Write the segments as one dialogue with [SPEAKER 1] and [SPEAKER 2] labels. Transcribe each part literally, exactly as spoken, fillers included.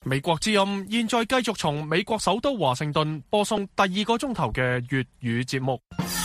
[SPEAKER 1] 美國之音現在繼續從美國首都華盛頓播送第二個鐘頭嘅粵語節目。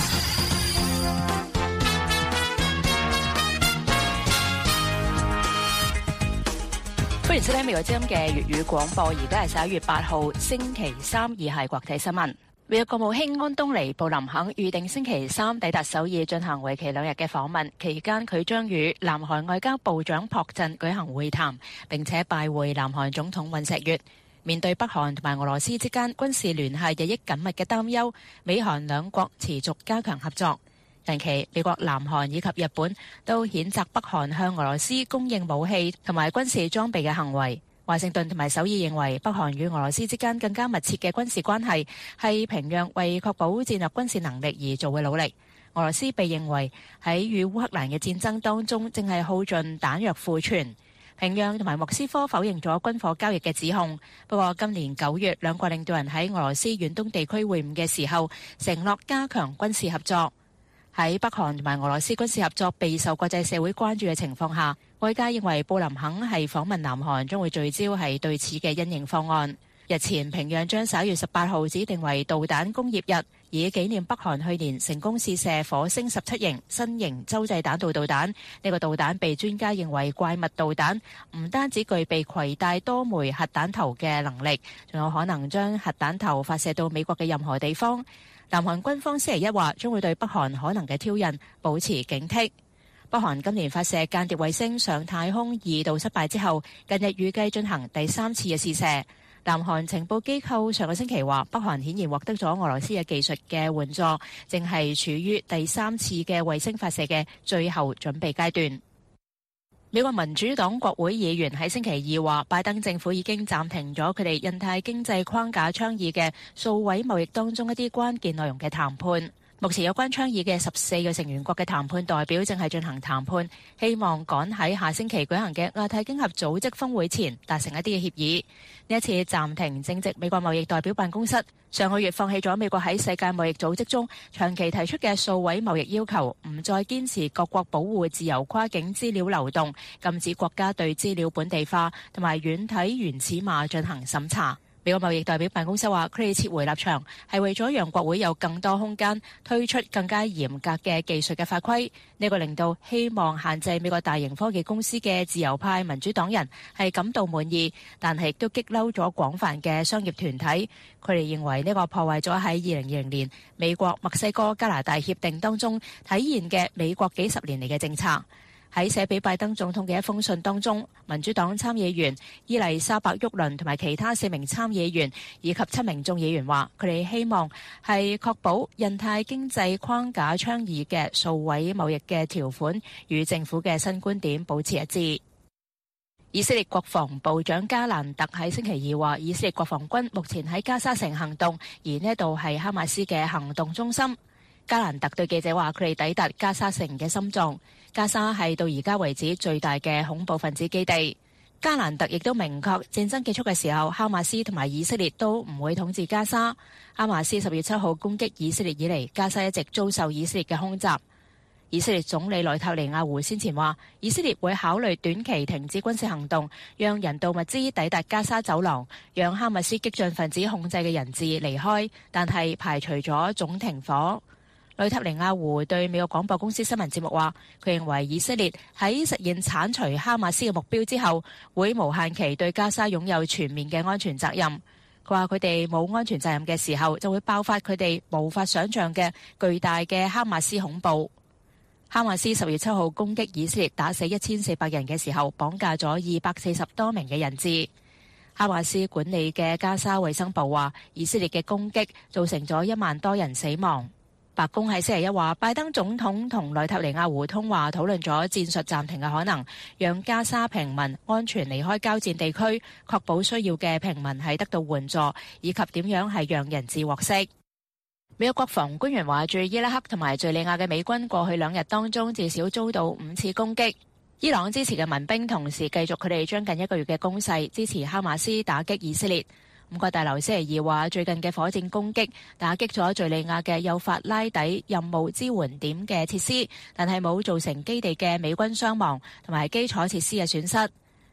[SPEAKER 2] 歡迎收聽美國之音嘅粵語廣播，而家係十一月八號星期三，而係國際新聞。美國國務卿安東尼布林肯預定星期三抵達首爾進行為期兩日嘅訪問，期間佢將與南韓外交部長朴振舉行會談，並且拜會南韓總統尹錫悅。面對北韓同埋俄羅斯之間軍事聯繫日益緊密嘅擔憂，美韓兩國持續加強合作。近期，美國、南韓以及日本都譴責北韓向俄羅斯供應武器同埋軍事裝備嘅行為。華盛頓同埋首爾認為北韓與俄羅斯之間更加密切嘅軍事關係係平壤為確保戰略軍事能力而做嘅努力。俄羅斯被認為喺與烏克蘭嘅戰爭當中正係耗盡彈藥庫存。平壤同埋莫斯科否認咗軍火交易嘅指控，不過今年九月兩國領導人喺俄羅斯遠東地區會晤嘅時候承諾加強軍事合作。喺北韓同埋俄羅斯軍事合作備受國際社會關注嘅情況下，外界認為布林肯係訪問南韓將會聚焦係對此嘅因應方案。日前平壤將十一月十八號指定為導彈工業日，以紀念北韓去年成功試射火星十七型新型洲際彈道導彈。呢個導彈被專家認為怪物導彈，唔單止具備攜帶多枚核彈頭嘅能力，仲有可能將核彈頭發射到美國嘅任何地方。南韓軍方星期一話將會對北韓可能嘅挑釁保持警惕。北韓今年發射間諜衛星上太空二度失敗之後，近日預計進行第三次嘅試射。南韓情報機構上個星期話，北韓顯然獲得咗俄羅斯嘅技術嘅援助，正係處於第三次嘅衛星發射嘅最後準備階段。美國民主黨國會議員喺星期二話，拜登政府已經暫停咗佢哋印太經濟框架倡議嘅數位貿易當中一啲關鍵內容嘅談判。目前有關倡議嘅十四個成員國嘅談判代表正係進行談判，希望趕喺下星期舉行嘅亞太經合組織峰會前達成一啲嘅協議。呢一次暫停正值美國貿易代表辦公室上個月放棄咗美國喺世界貿易組織中長期提出嘅數位貿易要求，唔再堅持各國保護自由跨境資料流動，禁止國家對資料本地化同埋軟體原始碼進行審查。美國貿易代表辦公室話，佢哋撤回立場係為咗讓國會有更多空間推出更加嚴格嘅技術嘅法規。呢個令到希望限制美國大型科技公司嘅自由派民主黨人係感到滿意，但係亦都激嬲咗廣泛嘅商業團體。佢哋認為呢個破壞咗喺二零二零年美國、墨西哥、加拿大協定當中體現嘅美國幾十年嚟嘅政策。喺寫俾拜登總統嘅一封信當中，民主黨參議員伊麗莎白沃倫同埋其他四名參議員以及七名眾議員話，佢哋希望係確保印太經濟框架倡議嘅數位貿易嘅條款與政府嘅新觀點保持一致。以色列國防部長加蘭特喺星期二話，以色列國防軍目前喺加沙城行動，而呢度係哈馬斯嘅行動中心。加蘭特對記者話，佢哋抵達加沙城嘅心臟。加沙係到而家為止最大嘅恐怖分子基地。加蘭特亦都明確，戰爭結束嘅時候，哈馬斯同埋以色列都唔會統治加沙。哈馬斯十月七號攻擊以色列以嚟，加沙一直遭受以色列嘅空襲。以色列總理內塔尼亞胡先前話，以色列會考慮短期停止軍事行動，讓人道物資抵達加沙走廊，讓哈馬斯激進分子控制嘅人質離開，但係排除咗總停火。內塔尼亞胡對美國廣播公司新聞節目話，佢認為以色列喺實現剷除哈馬斯嘅目標之後，會無限期對加沙擁有全面嘅安全責任。佢話佢哋冇安全責任嘅時候，就會爆發佢哋無法想象嘅巨大嘅哈馬斯恐怖。哈馬斯十月七號攻擊以色列，打死一千四百人嘅時候，綁架咗二百四十多名嘅人質。哈馬斯管理嘅加沙衛生部話，以色列嘅攻擊造成咗一萬多人死亡。白宮喺星期一話，拜登總統同內塔尼亞胡通話，討論咗戰術暫停嘅可能，讓加沙平民安全離開交戰地區，確保需要嘅平民係得到援助，以及點樣係讓人質獲釋。美國國防官員話，駐伊拉克同埋敘利亞嘅美軍過去兩日當中至少遭到五次攻擊。伊朗支持嘅民兵同時繼續佢哋將近一個月嘅攻勢，支持哈馬斯打擊以色列。五角大樓星期二話，最近嘅火箭攻擊打擊咗敘利亞嘅幼發拉底任務支援點嘅設施，但係冇造成基地嘅美軍傷亡同埋基礎設施嘅損失。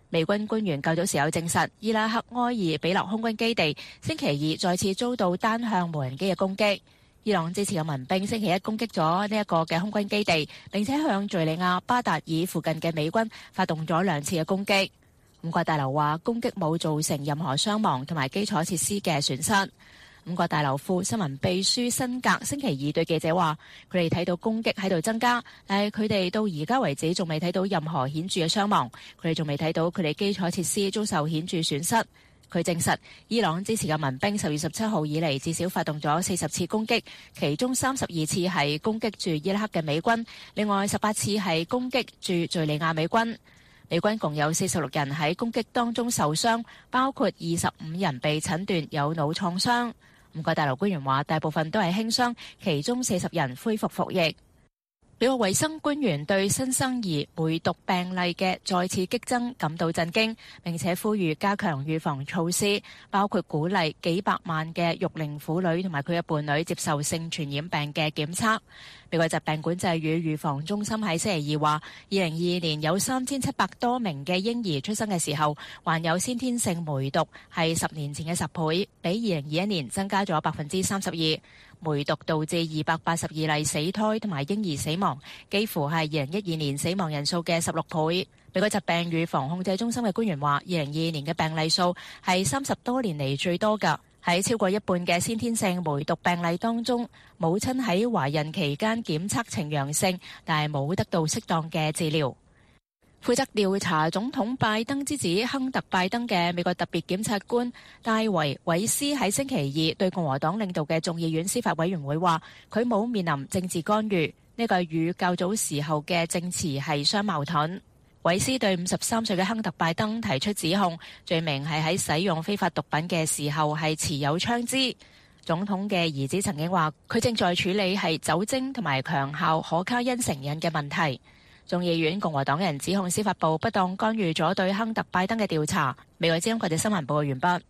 [SPEAKER 2] 美軍官員較早時有證實，伊拉克埃爾比勒空軍基地星期二再次遭到單向無人機嘅攻擊。伊朗支持嘅民兵星期一攻擊咗呢一個嘅空軍基地，並且向敘利亞巴達爾附近嘅美軍發動咗兩次嘅攻擊。五角大樓話攻擊冇造成任何傷亡同埋基礎設施嘅損失。五角大樓副新聞秘書辛格星期二對記者話，佢哋睇到攻擊喺度增加，但係佢哋到而家為止仲未睇到任何顯著嘅傷亡，佢哋仲未睇到佢哋基礎設施遭受顯著損失。佢證實，伊朗支持嘅民兵十月十七號以嚟至少發動咗四十次攻擊，其中三十二次係攻擊住伊拉克嘅美軍，另外十八次係攻擊住敘利亞美軍。美軍共有四十六人喺攻擊當中受傷，包括二十五人被診斷有腦創傷。五角大樓官員話，大部分都係輕傷，其中四十人恢復服役。美國衛生官員對新生兒梅毒病例嘅再次激增感到震驚，並且呼籲加強預防措施，包括鼓勵幾百萬嘅育齡婦女同埋佢嘅伴侶接受性傳染病嘅檢測。美國疾病管制與預防中心喺星期二話，二零二二年有三千七百多名嘅嬰兒出生嘅時候患有先天性梅毒，係十年前嘅十倍，比二零二一年增加咗百分之三十二。梅毒導致二百八十二例死胎同埋嬰兒死亡，幾乎係二零一二年死亡人數嘅十六倍。美國疾病預防控制中心嘅官員話，二零二二年嘅病例數係三十多年嚟最多㗎。喺超過一半嘅先天性梅毒病例當中，母親喺懷孕期間檢測呈陽性，但係冇得到適當嘅治療。負責調查總統拜登之子亨特拜登嘅美國特別檢察官戴維韋斯喺星期二對共和黨領導嘅眾議院司法委員會話，佢冇面臨政治干預，呢個與較早時候嘅證詞係相矛盾。韋斯對五十三歲嘅亨特拜登提出指控，罪名係喺使用非法毒品嘅時候係持有槍支。總統嘅兒子曾經話，佢正在處理係酒精同埋強效可卡因成癮嘅問題。眾議院共和黨人指控司法部不當干預咗對亨特拜登嘅調查。美國之音國際新聞報告完畢。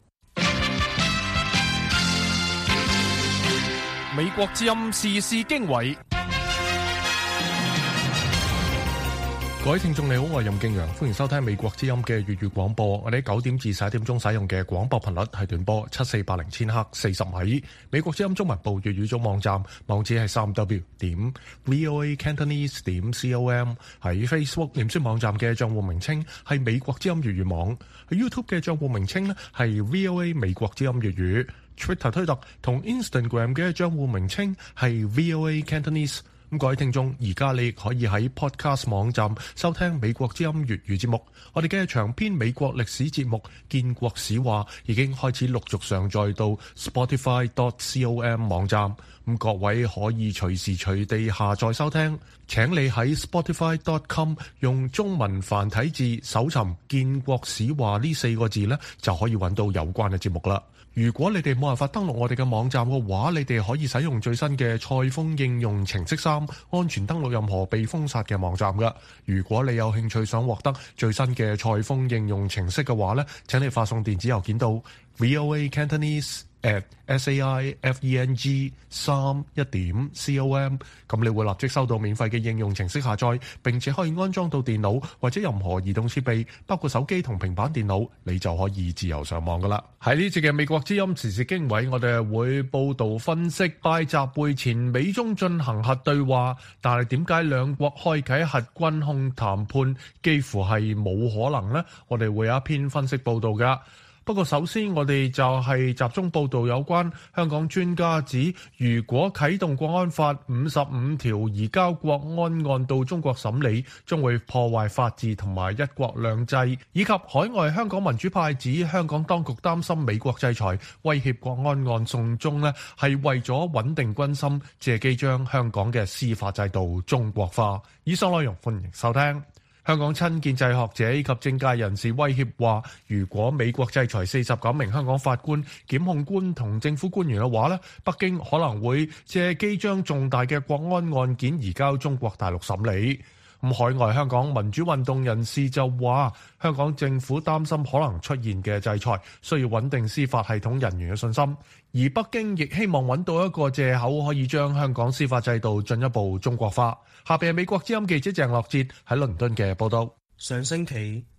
[SPEAKER 1] 美國之音時事經緯。
[SPEAKER 3] 各位聽眾你好，我係任敬陽，歡迎收聽美國之音嘅粵語廣播。我哋喺九點至十一點鐘使用嘅廣播頻率係短波七四八零千赫四十米。美國之音中文部粵語組網站網址係三 w 點 voa cantonese 點 com。喺 Facebook 臉書網站嘅賬戶名稱係美國之音粵語網。喺 YouTube 嘅賬戶名稱呢係 voa 美國之音粵語。Twitter 推特同 Instagram 嘅賬戶名稱係 voa cantonese。咁各位聽眾，而家你亦可以喺 Podcast 網站收聽美國之音粵語節目。我哋嘅長篇美國歷史節目《建國史話》已經開始陸續上載到 Spotify dot com 網站。咁各位可以隨時隨地下載收聽。請你喺 Spotify dot com 用中文繁體字搜尋《建國史話》呢四個字呢，就可以揾到有關嘅節目啦。如果你哋冇辦法登錄我哋嘅網站嘅話，你哋可以使用最新嘅賽風應用程式三，安全登錄任何被封殺嘅網站㗎。如果你有興趣想獲得最新嘅賽風應用程式嘅話呢，請你發送電子郵件到 voa cantonese at saifeng 三一點 com， 咁你會立即收到免費嘅應用程式下載，並且可以安裝到電腦或者任何移動設備，包括手機同平板電腦，你就可以自由上網噶啦。喺呢節嘅美國之音時事經緯，我哋會報道分析拜習會前美中進行核對話，但係點解兩國開啟核軍控談判幾乎係冇可能呢？我哋會有一篇分析報道噶。不過首先我哋就係集中報導有關香港專家指，如果啟動國安法五十五條移交國安案到中國審理，將會破壞法治同埋一國兩制，以及海外香港民主派指香港當局擔心美國制裁威脅國安案送中呢係為咗穩定軍心，借機將香港嘅司法制度中國化。以上內容歡迎收聽。香港親建制學者以及政界人士威脅話，如果美國制裁四十九名香港法官、檢控官同政府官員嘅話咧，北京可能會借機將重大嘅國安案件移交中國大陸審理。咁海外香港民主運動人士就話，香港政府擔心可能出現嘅制裁，需要穩定司法系統人員嘅信心，而北京亦希望揾到一個藉口可以將香港司法制度進一步中國化。下邊係美國之音記者鄭樂哲喺倫敦嘅報道。
[SPEAKER 4] 上星期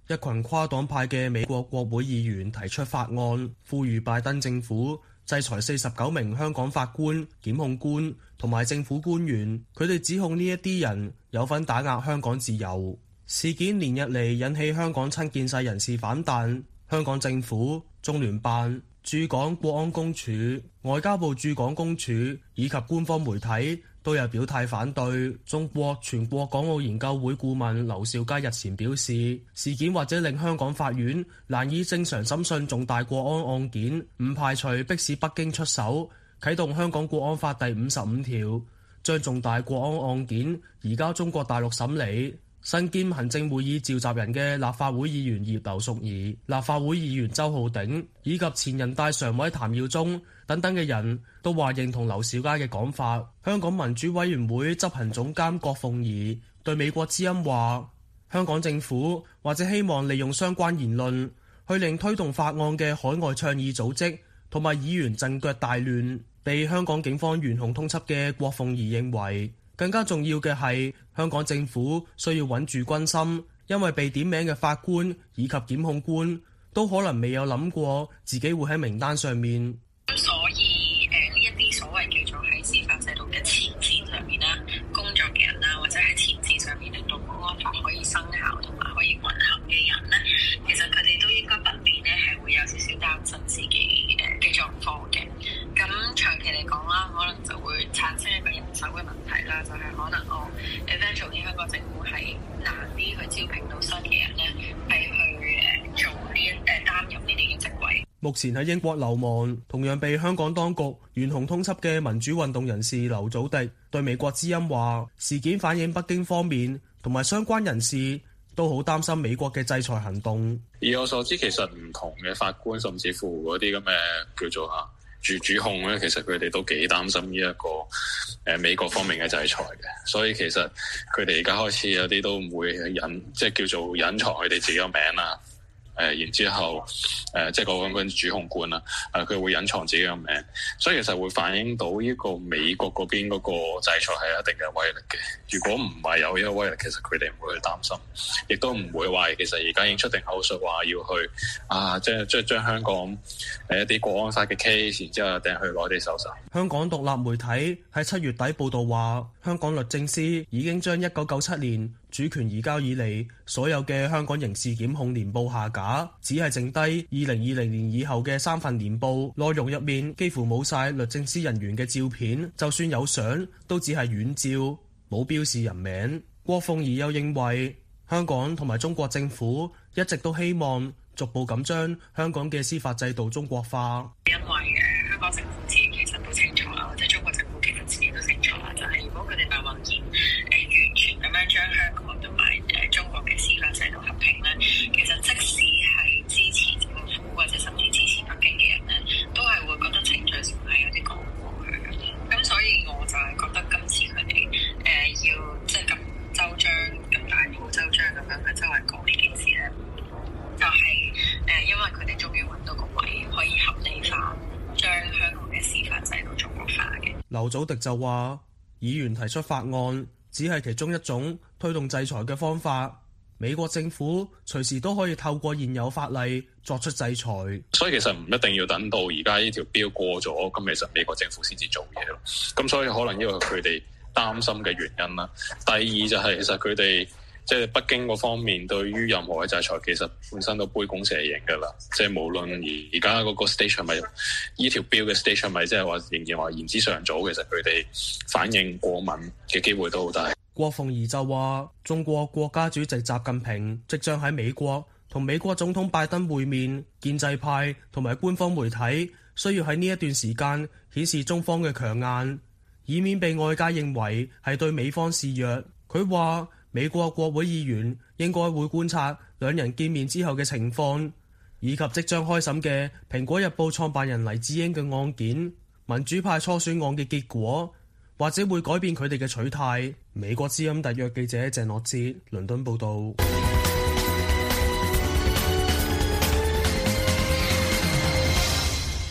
[SPEAKER 4] 一群跨黨派嘅美國國會議員提出法案，呼籲拜登政府制裁四十九名香港法官、檢控官同埋政府官員，佢哋指控呢一啲人有份打壓香港自由。事件連日嚟引起香港親建制人士反彈，香港政府、中聯辦、駐港國安公署、外交部駐港公署以及官方媒體都有表態反對。中國全國港澳研究會顧問劉兆佳日前表示，事件或者令香港法院難以正常審訊重大國安案件，唔排除迫使北京出手啟動香港國安法第五十五條，將重大國安案件移交中國大陸審理。身兼行政會議召集人嘅立法會議員葉劉淑儀、立法會議員周浩鼎以及前人大常委譚耀宗等等嘅人都話認同劉兆佳嘅講法。香港民主委員會執行總監郭鳳儀對美國之音話，香港政府或者希望利用相關言論去令推動法案嘅海外倡議組織同埋議員陣腳大亂。被香港警方懸紅通緝嘅郭鳳儀認為，更加重要嘅係香港政府需要穩住軍心，因為被點名嘅法官以及檢控官都可能未有諗過自己會喺名單上面。
[SPEAKER 5] 咁所以誒呢一啲所謂叫做喺司法制度嘅前線上面啦，工作嘅人啦，或者喺前線上面令到國安法可以生效同埋可以運行嘅人咧，其實佢哋都應該不免咧係會有少少擔心自己誒嘅狀況嘅。咁長期嚟講啦，可能就會產生一個人手嘅問題啦，就係、是、可能我 eventually 香港政府係難啲去招聘到新嘅人咧，係去誒做呢誒擔任呢啲嘅職位。
[SPEAKER 4] 目前喺英國流亡，同樣被香港當局懸紅通緝嘅民主運動人士劉祖迪對美國之音話，事件反映北京方面同埋相關人士都好擔心美國嘅制裁行動。
[SPEAKER 6] 以我所知，其實唔同嘅法官，甚至乎嗰啲咁嘅叫做啊主主控咧，其實佢哋都幾擔心呢一個誒、呃、美國方面嘅制裁嘅，所以其實佢哋而家開始有啲都唔會隱，即係叫做隱藏佢哋自己個名啦。誒、呃，然之後誒、呃，即係嗰個主控官啦，誒、呃，佢會隱藏自己個名，所以其實會反映到呢個美國嗰邊嗰個制裁係有一定嘅威力嘅。如果唔係有呢個威力，其實佢哋唔會去擔心，亦都唔會話其實而家已經出定口述話要去啊，即係即係將香港誒一啲國安法嘅 case， 然之後掟去內地搜查。
[SPEAKER 4] 香港獨立媒體喺七月底報道話，香港律政司已經將一九九七年主權移交以嚟所有嘅香港刑事檢控年報下架，只係剩低二零二零年以後嘅三份年報，內容入面幾乎冇晒律政司人員嘅照片，就算有相都只係遠照，冇標示人名。郭鳳儀又認為，香港同埋中國政府一直都希望逐步咁將香港嘅司法制度中國化。
[SPEAKER 5] 因為誒香港政府自己其實都清楚啦，或者中國政府其實自己都清楚啦，就係、是、如果佢哋貿貿然誒完全咁樣將香港同埋誒中國嘅司法制度合併咧，其實即使係支持政府或者甚至支持北京嘅人咧，都係會覺得程序上係有啲講唔過去嘅。咁所以我就係覺得今次佢哋誒要即係咁周章、咁大鋪周章咁樣去周圍講呢件事咧，就係、是、誒因為佢哋終於揾到個位可以合理化將香港嘅司法制度中國化嘅。
[SPEAKER 4] 劉祖迪就話，議員提出法案只係其中一種推動制裁嘅方法，美國政府隨時都可以透過現有法例作出制裁。
[SPEAKER 6] 所以其實唔一定要等到而家呢條標過咗，咁其實美國政府先至做嘢咯。咁所以可能呢個係佢哋擔心嘅原因啦。第二就係其實佢哋即係北京嗰方面對於任何嘅制裁，其實本身都杯弓蛇影㗎啦。即係無論而而家嗰個 stage 係咪依條標嘅 stage 係咪即係話仍然話言之尚早，其實佢哋反應過敏嘅機會都好大。
[SPEAKER 4] 郭鳳儀就話，中國國家主席習近平即將喺美國同美國總統拜登會面，建制派同埋官方媒體需要喺呢一段時間顯示中方嘅強硬，以免被外界認為係對美方示弱。佢話美國國會議員應該會觀察兩人見面之後嘅情況，以及即將開審嘅蘋果日報創辦人黎智英嘅案件，民主派初選案嘅結果，或者會改變佢哋嘅取態。美國之音特約記者鄭樂哲，倫敦報道。
[SPEAKER 3] 歡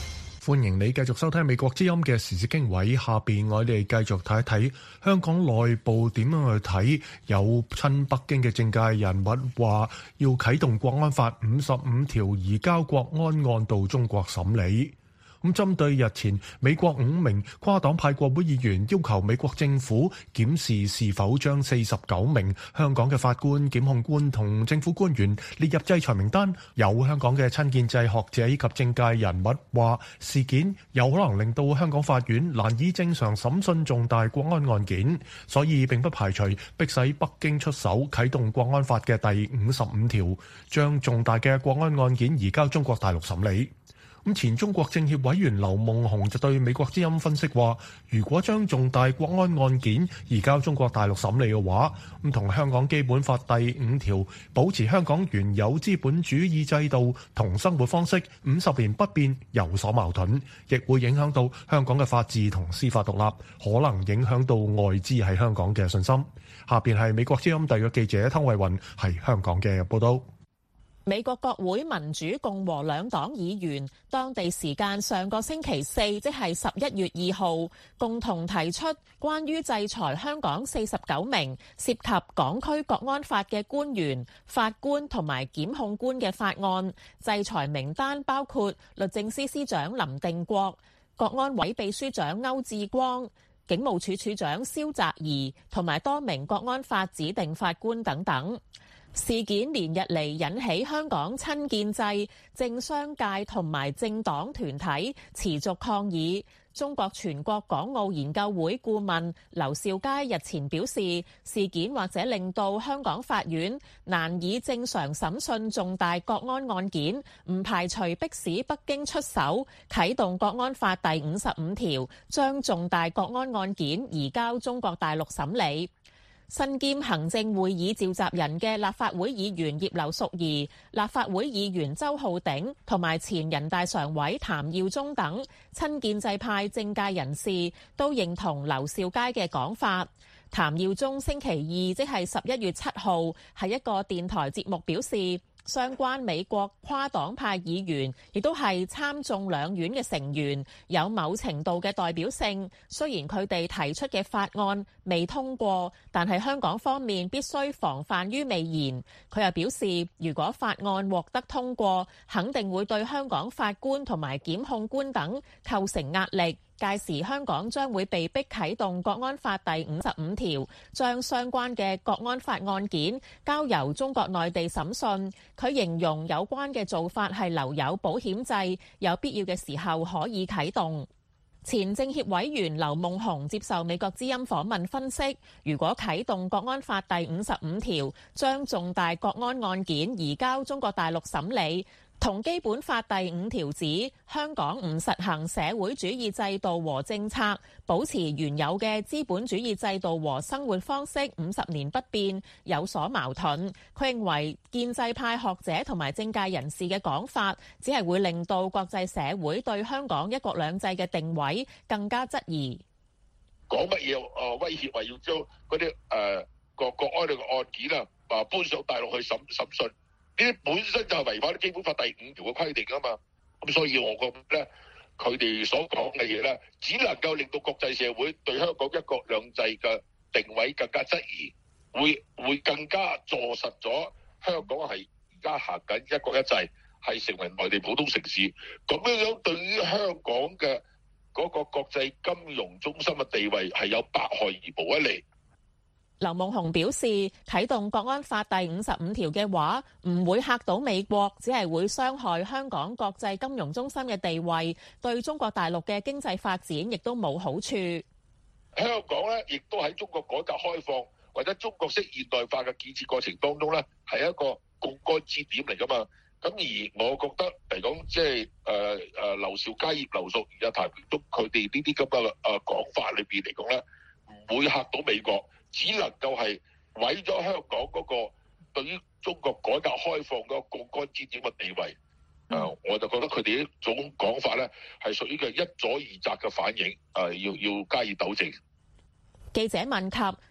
[SPEAKER 3] 歡迎你繼續收聽美國之音嘅時事經緯。下邊我哋繼續睇一睇香港內部點樣去睇有親北京嘅政界人物話要啟動國安法五十五條移交國安案到中國審理。咁針對日前美國五名跨黨派國會議員要求美國政府檢視是否將四十九名香港嘅法官、檢控官同政府官員列入制裁名單，有香港嘅親建制學者以及政界人物話事件有可能令到香港法院難以正常審訊重大國安案件，所以並不排除迫使北京出手啟動國安法嘅第五十五條，將重大嘅國安案件移交中國大陸審理。咁前中國政協委員劉夢熊就對美國之音分析話，如果將重大國安案件移交中國大陸審理嘅話，咁同香港基本法第五條保持香港原有資本主義制度同生活方式五十年不變有所矛盾，亦會影響到香港嘅法治同司法獨立，可能影響到外資喺香港嘅信心。下邊係美國之音特約記者湯慧雲喺香港嘅報道。
[SPEAKER 7] 美國國會民主共和兩黨議員當地時間上個星期四，即係十一月二號，共同提出關於制裁香港四十九名涉及港區國安法嘅官員、法官同埋檢控官嘅法案。制裁名單包括律政司司長林定國、國安委秘書長歐志光、警務處處長蕭澤頤同埋多名國安法指定法官等等。事件連日嚟引起香港親建制、政商界同埋政黨團體持續抗議。中國全國港澳研究會顧問劉兆佳日前表示，事件或者令到香港法院難以正常審訊重大國安案件，唔排除迫使北京出手啟動國安法第五十五條，將重大國安案件移交中國大陸審理。身兼行政會議召集人嘅立法會議員葉劉淑儀、立法會議員周浩鼎同埋前人大常委譚耀宗等親建制派政界人士都認同劉兆佳嘅講法。譚耀宗星期二即係十一月七號喺一個電台節目表示，相關美國跨黨派議員亦都係參眾兩院嘅成員，有某程度嘅代表性。雖然佢哋提出嘅法案未通過，但係香港方面必須防範於未然。佢又表示，如果法案獲得通過，肯定會對香港法官同埋檢控官等構成壓力。屆時香港將會被迫啟動國安法第五十五條，將相關嘅國安法案件交由中國內地審訊。佢形容有關嘅做法係留有保險制，有必要嘅時候可以啟動。前政協委員劉夢熊接受美國之音訪問分析，如果啟動國安法第五十五條，將重大國安案件移交中國大陸審理，同基本法第五條指香港唔實行社會主義制度和政策，保持原有嘅資本主義制度和生活方式五十年不變，有所矛盾。佢認為建制派學者同埋政界人士嘅講法，只係會令到國際社會對香港一國兩制嘅定位更加質疑。
[SPEAKER 8] 講乜嘢？誒威脅話要將嗰啲誒國國安嘅案件啊，話搬上大陸去審審訊。呢啲本身就係違反《基本法》第五條嘅規定啊嘛，咁所以我覺得咧，佢哋所講嘅嘢咧，只能夠令到國際社會對香港一國兩制嘅定位更加質疑，會會更加坐實咗香港係而家行緊一國一制，係成為內地普通城市。咁樣樣對於香港嘅嗰個國際金融中心嘅地位係有百害而無一利。
[SPEAKER 7] 劉夢熊表示，啟動國安法第五十五條嘅話，唔會嚇到美國，只係會傷害香港國際金融中心嘅地位，對中國大陸嘅經濟發展亦都冇好處。
[SPEAKER 8] 香港咧，亦都喺中國改革開放或者中國式現代化嘅建設過程當中咧，係一個槓桿支點嚟噶嘛。咁而我覺得嚟講，即係誒誒劉兆佳、葉劉淑儀、譚耀宗佢哋呢啲咁嘅誒講法裏邊嚟講咧，唔會嚇到美國。只能夠係毀咗香港嗰個對於中國改革開放嗰個槓桿支點嘅地位。誒、嗯呃，我就覺得佢哋呢種講法咧係屬於嘅一左二窄嘅反應，誒、呃，要要加以糾正。
[SPEAKER 7] 記者問及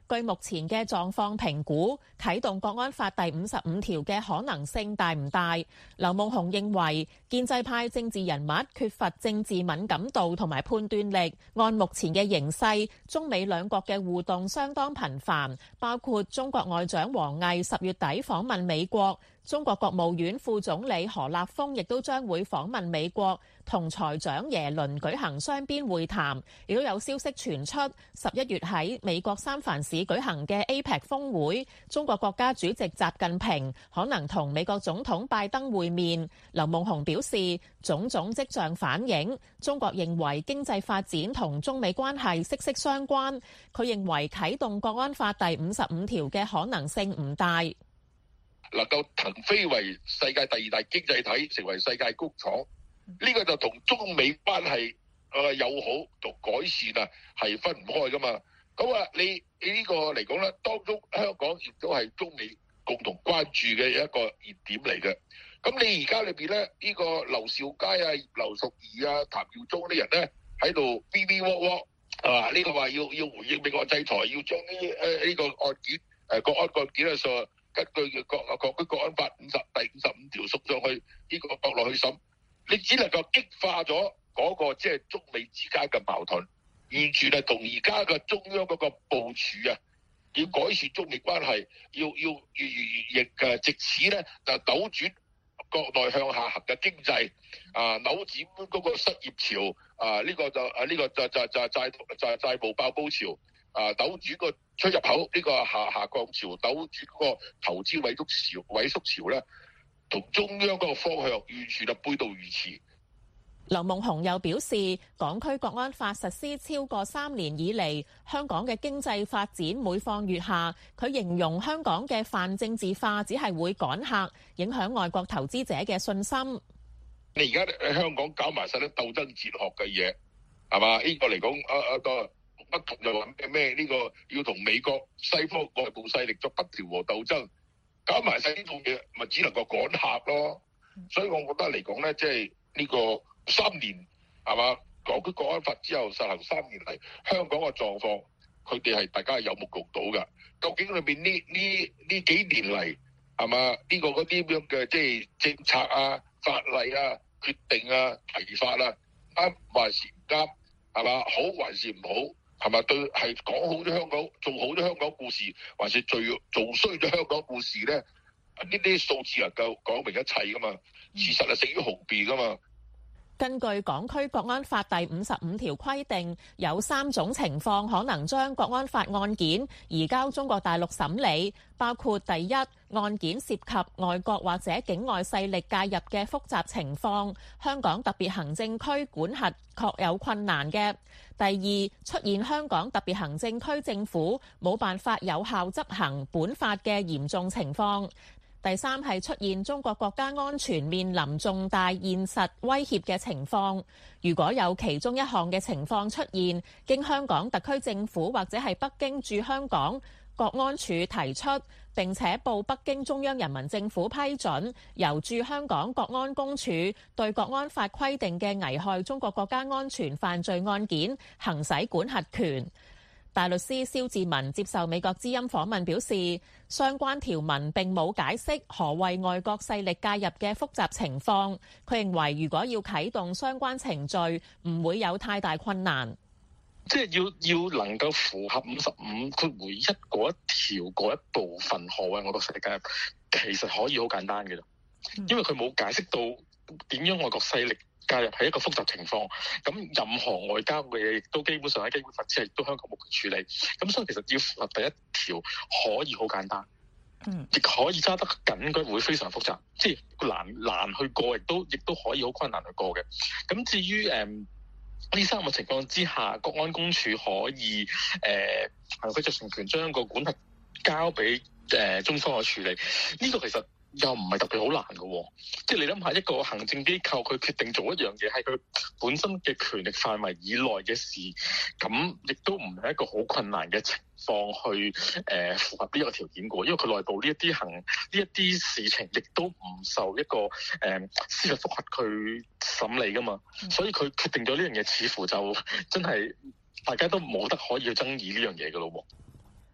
[SPEAKER 7] 據目前嘅狀況評估，啟動國安法第五十五條嘅可能性大唔大？劉夢熊認為，建制派政治人物缺乏政治敏感度同埋判斷力。按目前嘅形勢，中美兩國嘅互動相當頻繁，包括中國外長王毅十月底訪問美國。中國國務院副總理何立峰亦都將會訪問美國，同財長耶倫舉行雙邊會談。亦都有消息傳出，十一月喺美國三藩市舉行嘅 A P E C 峰會，中國國家主席習近平可能同美國總統拜登會面。劉夢熊表示，種種跡象反映中國認為經濟發展同中美關係息息相關。佢認為啟動國安法第五十五條嘅可能性唔大。
[SPEAKER 8] 能夠騰飛為世界第二大經濟體，成為世界工廠，呢個就同中美關係誒友好同改善啊係分唔開噶嘛。咁啊，你你呢個嚟講咧，當中香港亦都係中美共同關注嘅一個熱點嚟嘅。咁你而家裏邊咧，呢個劉兆佳啊、劉淑儀啊、譚耀宗啲人咧喺度嗶嗶喎喎啊，呢個話要要回應美國制裁，要將呢誒呢個案件誒國安案件啊上。根據國啊國國安法五十第五十五條送上去呢個角落去審，你只能夠激化咗嗰個即係中美之間嘅矛盾，完全係同而家嘅中央嗰個部署啊，要改善中美關係，要要亦誒藉此咧就扭轉國內向下行嘅經濟啊，扭轉嗰個失業潮啊，呢個就啊呢個就就就債就係債務爆煲潮。啊！扭轉個出入口呢個下下降潮，扭轉嗰個投資萎縮潮，萎縮潮咧，同中央嗰個方向完全係背道而馳。
[SPEAKER 7] 劉夢熊又表示，港區國安法實施超過三年以嚟，香港嘅經濟發展每況愈下。佢形容香港嘅泛政治化只係會趕客，影響外國投資者嘅信心。
[SPEAKER 8] 你而家喺香港搞埋晒啲鬥爭哲學嘅嘢，係嘛？呢個嚟講，啊啊個。不同就話咩咩呢個要同美國西方外部勢力作不調和鬥爭，搞埋晒呢套嘢，咪只能夠趕客咯。所以我覺得嚟講咧，即係呢個三年係嘛，港區國安法之後實行三年嚟，香港嘅狀況，佢哋係大家係有目共睹㗎。究竟裏邊呢呢呢幾年嚟係嘛呢個嗰啲咁樣嘅即係政策啊、法例啊、決定啊、提法啊，啱還是唔啱？係嘛，好還是唔好？係咪對係講好咗香港，做好咗香港故事，還是做做衰咗香港故事咧？呢啲數字能夠講明一切噶嘛？事實係勝於雄辯噶嘛？
[SPEAKER 7] 根據港區國安法第五十五條規定，有三種情況可能將國安法案件移交中國大陸審理，包括第一，案件涉及外國或者境外勢力介入嘅複雜情況，香港特別行政區管轄確有困難嘅；第二，出現香港特別行政區政府冇辦法有效執行本法嘅嚴重情況；第三係出現中國國家安全面臨重大現實威脅嘅情況。如果有其中一項嘅情況出現，經香港特區政府或者係北京駐香港國安處提出，並且報北京中央人民政府批准，由駐香港國安公署對國安法規定嘅危害中國國家安全犯罪案件行使管轄權。大律師蕭志文接受美國之音訪問表示，相關條文並冇解釋何謂外國勢力介入嘅複雜情況。佢認為如果要啟動相關程序，唔會有太大困難。
[SPEAKER 6] 即係要要能夠符合五十五括弧一嗰一條嗰一部分何謂外國勢力介入，其實可以好簡單嘅啫，因為佢冇解釋到點樣外國勢力介入係一個複雜情況。咁任何外交嘅嘢亦都基本上喺基本法之下亦都香港冇權處理。咁所以其實要符合第一條可以好簡單，嗯，亦可以揸得緊嘅會非常複雜，即係難難去過，亦都亦都可以好困難去過嘅。咁至於誒。嗯呢三個情況之下，國安公署可以誒行使酌情權，將個管轄交俾誒、呃、中方去處理。呢、這個其實又唔係特別好難嘅、哦，即係你諗下一個行政機構佢決定做一樣嘢係佢本身嘅權力範圍以內嘅事，咁亦都唔係一個好困難嘅情況去誒、呃、符合呢個條件嘅，因為佢內部呢一啲行呢一啲事情亦都唔受一個誒、呃、司法覆核去審理噶嘛，所以佢決定咗呢樣嘢，似乎就真係大家都冇得可以去爭議呢樣嘢嘅咯喎。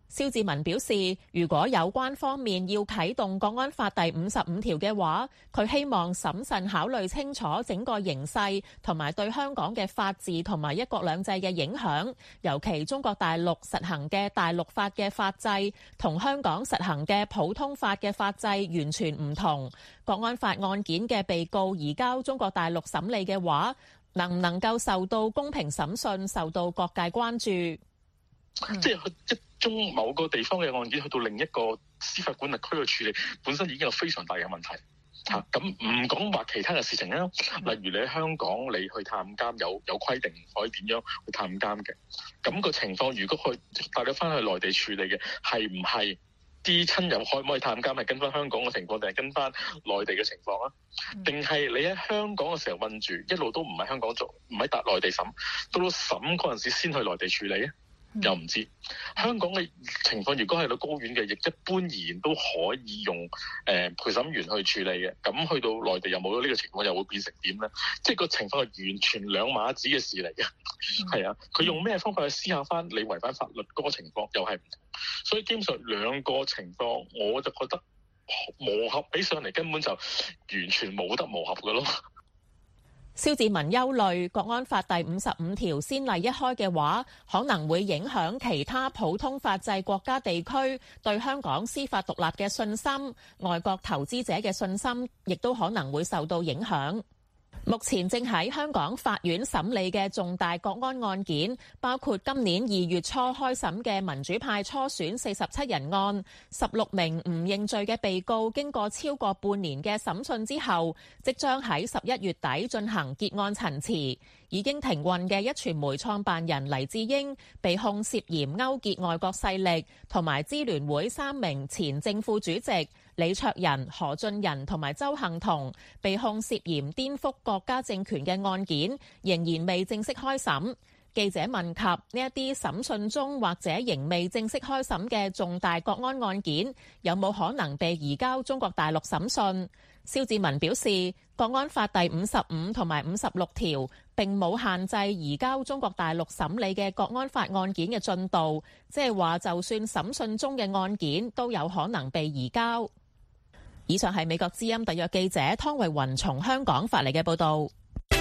[SPEAKER 7] 蕭志文表示，如果有關方面要啟動國安法第五十五條嘅話，佢希望審慎考慮清楚整個形勢同埋對香港嘅法治同埋一國兩制嘅影響，尤其中國大陸實行嘅大陸法嘅法制同香港實行嘅普通法嘅法制完全唔同。國安法案件嘅被告移交中國大陸審理嘅話，能唔能夠受到公平審訊，受到各界關注。
[SPEAKER 9] 嗯、即係一宗某個地方嘅案件去到另一個司法管轄區去處理，本身已經有非常大嘅問題嚇。咁唔講話其他嘅事情啦，例如你喺香港你去探監有有規定可以點樣去探監嘅，咁、那個情況如果去帶咗翻去內地處理嘅，係唔係啲親友可唔可以探監係跟翻香港嘅情況，定係跟翻內地嘅情況啊？定係你喺香港嘅時候困住，一路都唔喺香港做，唔喺達內地審，到到審嗰陣時先去內地處理啊？又唔知香港嘅情況，如果係到高院嘅，亦一般而言都可以用誒、呃、陪審員去處理嘅。咁去到內地又冇咗呢個情況，又會變成點咧？即係個情況係完全兩碼子嘅事嚟嘅。係、嗯、啊，佢用咩方法去思考翻你違反法律嗰個情況，又係唔同。所以基本上兩個情況，我就覺得磨合起上嚟根本就完全冇得磨合嘅咯。
[SPEAKER 7] 蕭志文憂慮，國安法第五十五條先例一開嘅話，可能會影響其他普通法制國家地區對香港司法獨立嘅信心，外國投資者嘅信心亦都可能會受到影響。目前正喺香港法院審理嘅重大國安案件，包括今年二月初開審嘅民主派初選四十七人案，十六名唔認罪嘅被告經過超過半年嘅審訊之後，即將喺十一月底進行結案陳詞。已經停運嘅壹傳媒創辦人黎智英被控涉嫌勾結外國勢力，同埋支聯會三名前正副主席李卓人、何俊仁同埋鄒幸彤被控涉嫌顛覆國家政權嘅案件，仍然未正式開審。記者問及呢一啲審訊中或者仍未正式開審嘅重大國安案件，有冇可能被移交中國大陸審訊？蕭志文表示，國安法第五十五同埋五十六條並冇限制移交中國大陸審理嘅國安法案件嘅進度，即係話就算審訊中嘅案件都有可能被移交。以上係美國之音特約記者湯慧雲從香港發嚟嘅報導。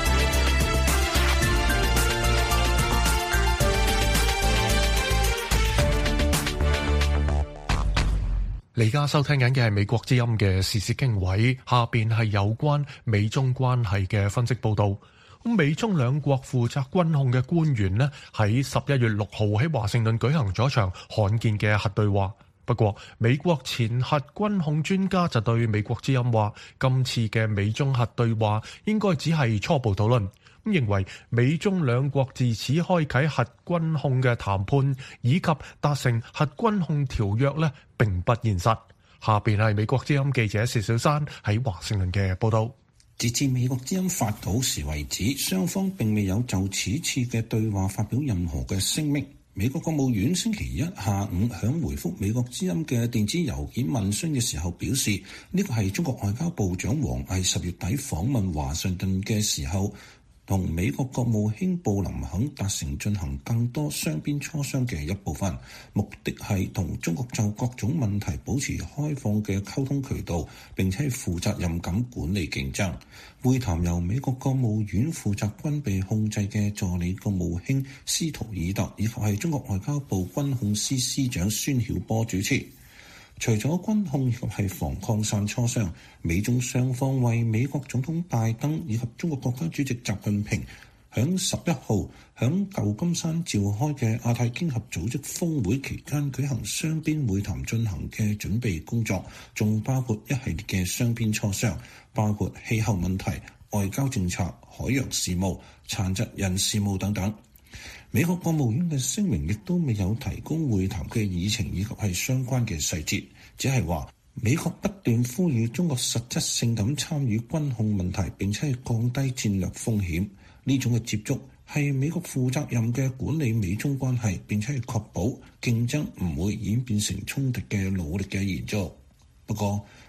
[SPEAKER 3] 你而家收聽緊嘅係美國之音嘅時事經緯，下邊係有關美中關係嘅分析報導。咁美中兩國負責軍控嘅官員呢，喺十一月六號喺華盛頓舉行咗一場罕見嘅核對話。不過，美國前核軍控專家就對美國之音話，今次嘅美中核對話應該只係初步討論。咁認為美中兩國自此開啟核軍控嘅談判，以及達成核軍控條約呢，並不現實。下邊係美國之音記者薛小山喺華盛頓嘅報道。
[SPEAKER 10] 截至美國之音發稿時為止，雙方並未有就此次嘅對話發表任何嘅聲明。美國國務院星期一下午響回覆美國之音嘅電子郵件問詢嘅時候表示，呢個係中國外交部長王毅十月底訪問華盛頓嘅時候，同美國國務卿布林肯達成進行更多雙邊磋商嘅一部分，目的係同中國就各種問題保持開放嘅溝通渠道，並且負責任咁管理競爭。會談由美國國務院負責軍備控制嘅助理國務卿斯圖爾特，以及係中國外交部軍控司司長孫曉波主持。除咗軍控以及係防擴散磋商，美中雙方為美國總統拜登以及中國國家主席習近平響十一號響舊金山召開嘅亞太經合組織峰會期間舉行雙邊會談進行嘅準備工作，仲包括一系列嘅雙邊磋商，包括氣候問題、外交政策、海洋事務、殘疾人事務等等。美國國務院嘅聲明亦都未有提供會談嘅議程以及係相關嘅細節，只係話美國不斷呼籲中國實質性咁參與軍控問題，並且係降低戰略風險。呢種嘅接觸係美國負責任嘅管理美中關係，並且係確保競爭唔會演變成衝突嘅努力嘅延續。不過，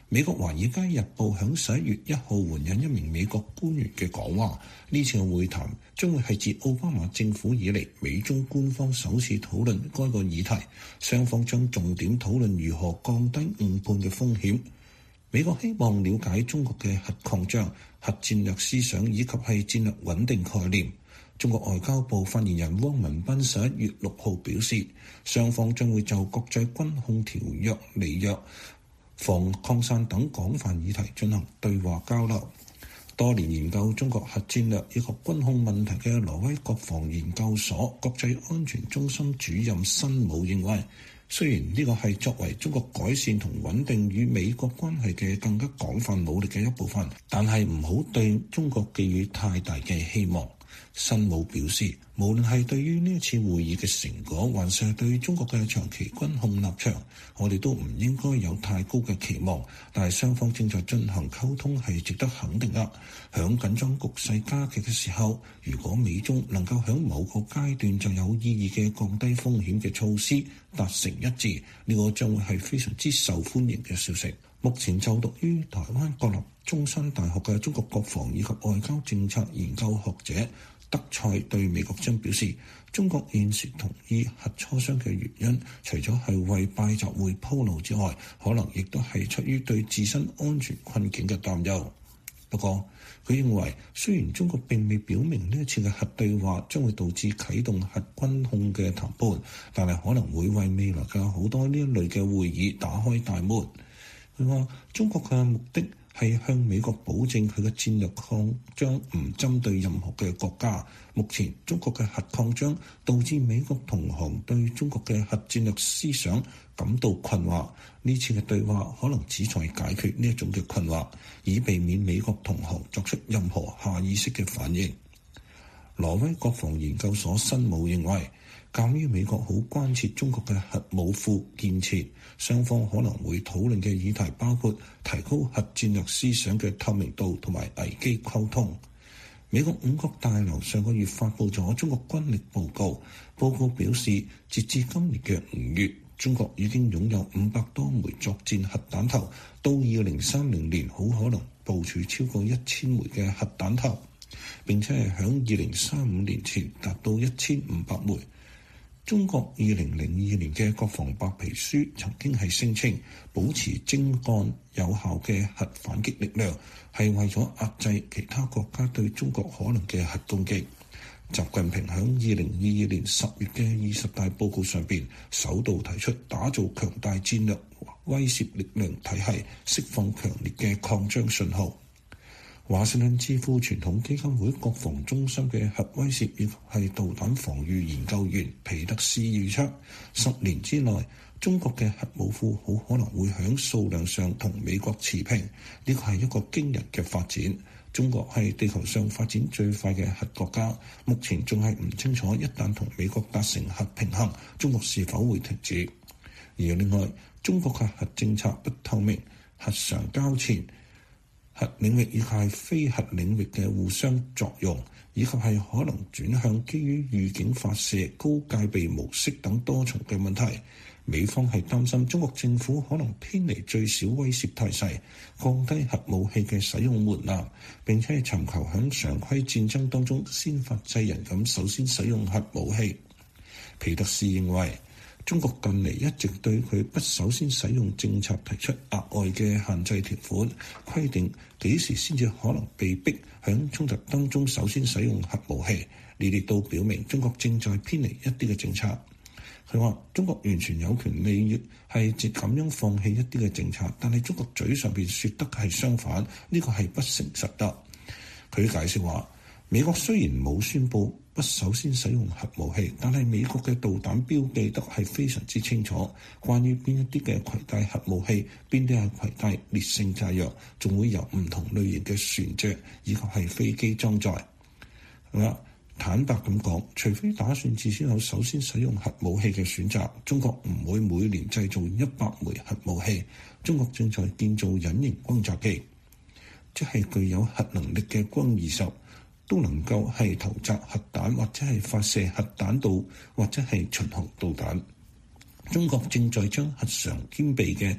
[SPEAKER 10] 美國《華爾街日報》響十一月一號援引一名美國官員嘅講話，呢次嘅會談將會係自奧巴馬政府以嚟美中官方首次討論該個議題，雙方將重點討論如何降低誤判嘅風險。美國希望了解中國嘅核擴張、核戰略思想以及係戰略穩定概念。中國外交部發言人汪文斌十一月六號表示，雙方將會就國際軍控條約、離約、防擴散等廣泛議題進行對話交流。多年研究中國核戰略以及軍控問題嘅挪威國防研究所國際安全中心主任辛武認為，雖然呢個係作為中國改善同穩定與美國關係嘅更加廣泛努力嘅一部分，但係唔好對中國寄予太大嘅希望。辛武表示，無論係對於呢一次會議嘅成果，還是係對中國嘅長期軍控立場，我哋都唔應該有太高嘅期望。但係雙方正在進行溝通係值得肯定㗎。響緊張局勢加劇嘅時候，如果美中能夠響某個階段就有意義嘅降低風險嘅措施達成一致，呢個將會係非常之受歡迎嘅消息。目前就讀於台灣國立中山大學嘅中國國防以及外交政策研究學者德賽對美國之音表示，中國現時同意核磋商嘅原因，除咗係為拜習會鋪路之外，可能亦都係出於對自身安全困境嘅擔憂。不過，佢認為雖然中國並未表明呢一次嘅核對話將會導致啟動核軍控嘅談判，但係可能會為未來嘅好多呢一類嘅會議打開大門。佢話中國嘅目的係向美國保證佢嘅戰略擴張唔針對任何嘅國家。目前中國嘅核擴張導致美國同行對中國嘅核戰略思想感到困惑。呢次嘅對話可能旨在解決呢一種嘅困惑，以避免美國同行作出任何下意識嘅反應。挪威國防研究所辛武認為，鑑於美國好關切中國嘅核武庫建設，雙方可能會討論嘅議題包括提高核戰略思想嘅透明度同埋危機溝通。美國五角大樓上個月發布咗中國軍力報告，報告表示，截至今年嘅五月，中國已經擁有五百多枚作戰核彈頭，到二零三零年好可能部署超過一千枚嘅核彈頭，並且係響二零三五年前達到一千五百枚。中國二零零二年嘅國防白皮書曾經係聲稱，保持精幹有效嘅核反擊力量係為咗壓制其他國家對中國可能嘅核攻擊。習近平響二零二二年十月嘅二十大報告上邊，首度提出打造強大戰略威懾力量體系，釋放強烈嘅擴張信號。華盛頓智庫傳統基金會國防中心嘅核威懾以及係導彈防禦研究員皮特斯預測，十年之內中國嘅核武庫好可能會喺數量上同美國持平，呢個係一個驚人嘅發展。中國係地球上發展最快嘅核國家，目前仲係唔清楚一旦同美國達成核平衡，中國是否會停止。而另外，中國嘅核政策不透明，核常交纏。核領域以及係非核領域嘅互相作用，以及係可能轉向基於預警發射、高戒備模式等多重嘅問題。美方係擔心中國政府可能偏離最小威懾態勢，降低核武器嘅使用門檻，並且係尋求喺常規戰爭當中先發制人咁首先使用核武器。皮特斯認為，中國近嚟一直對佢不首先使用政策提出額外嘅限制條款，規定幾時先至可能被逼響衝突當中首先使用核武器。呢啲都表明中國正在偏離一啲嘅政策。佢話中國完全有權利係直咁樣放棄一啲嘅政策，但係中國嘴上邊說得係相反，呢個係不誠實得。佢解釋話，美國雖然冇宣佈不首先使用核武器，但係美國嘅導彈標記得係非常之清楚，關於邊一啲嘅攜帶核武器，邊啲係攜帶烈性炸藥，仲會由唔同類型嘅船隻以及係飛機裝載。坦白咁講，除非打算至少有首先使用核武器嘅選擇，中國唔會每年製造一百枚核武器。中國正在建造隱形轟炸機，即係具有核能力嘅轟二十。都能夠係投擲核彈或者係發射核彈道或者係巡航導彈。中國正在將核常兼備嘅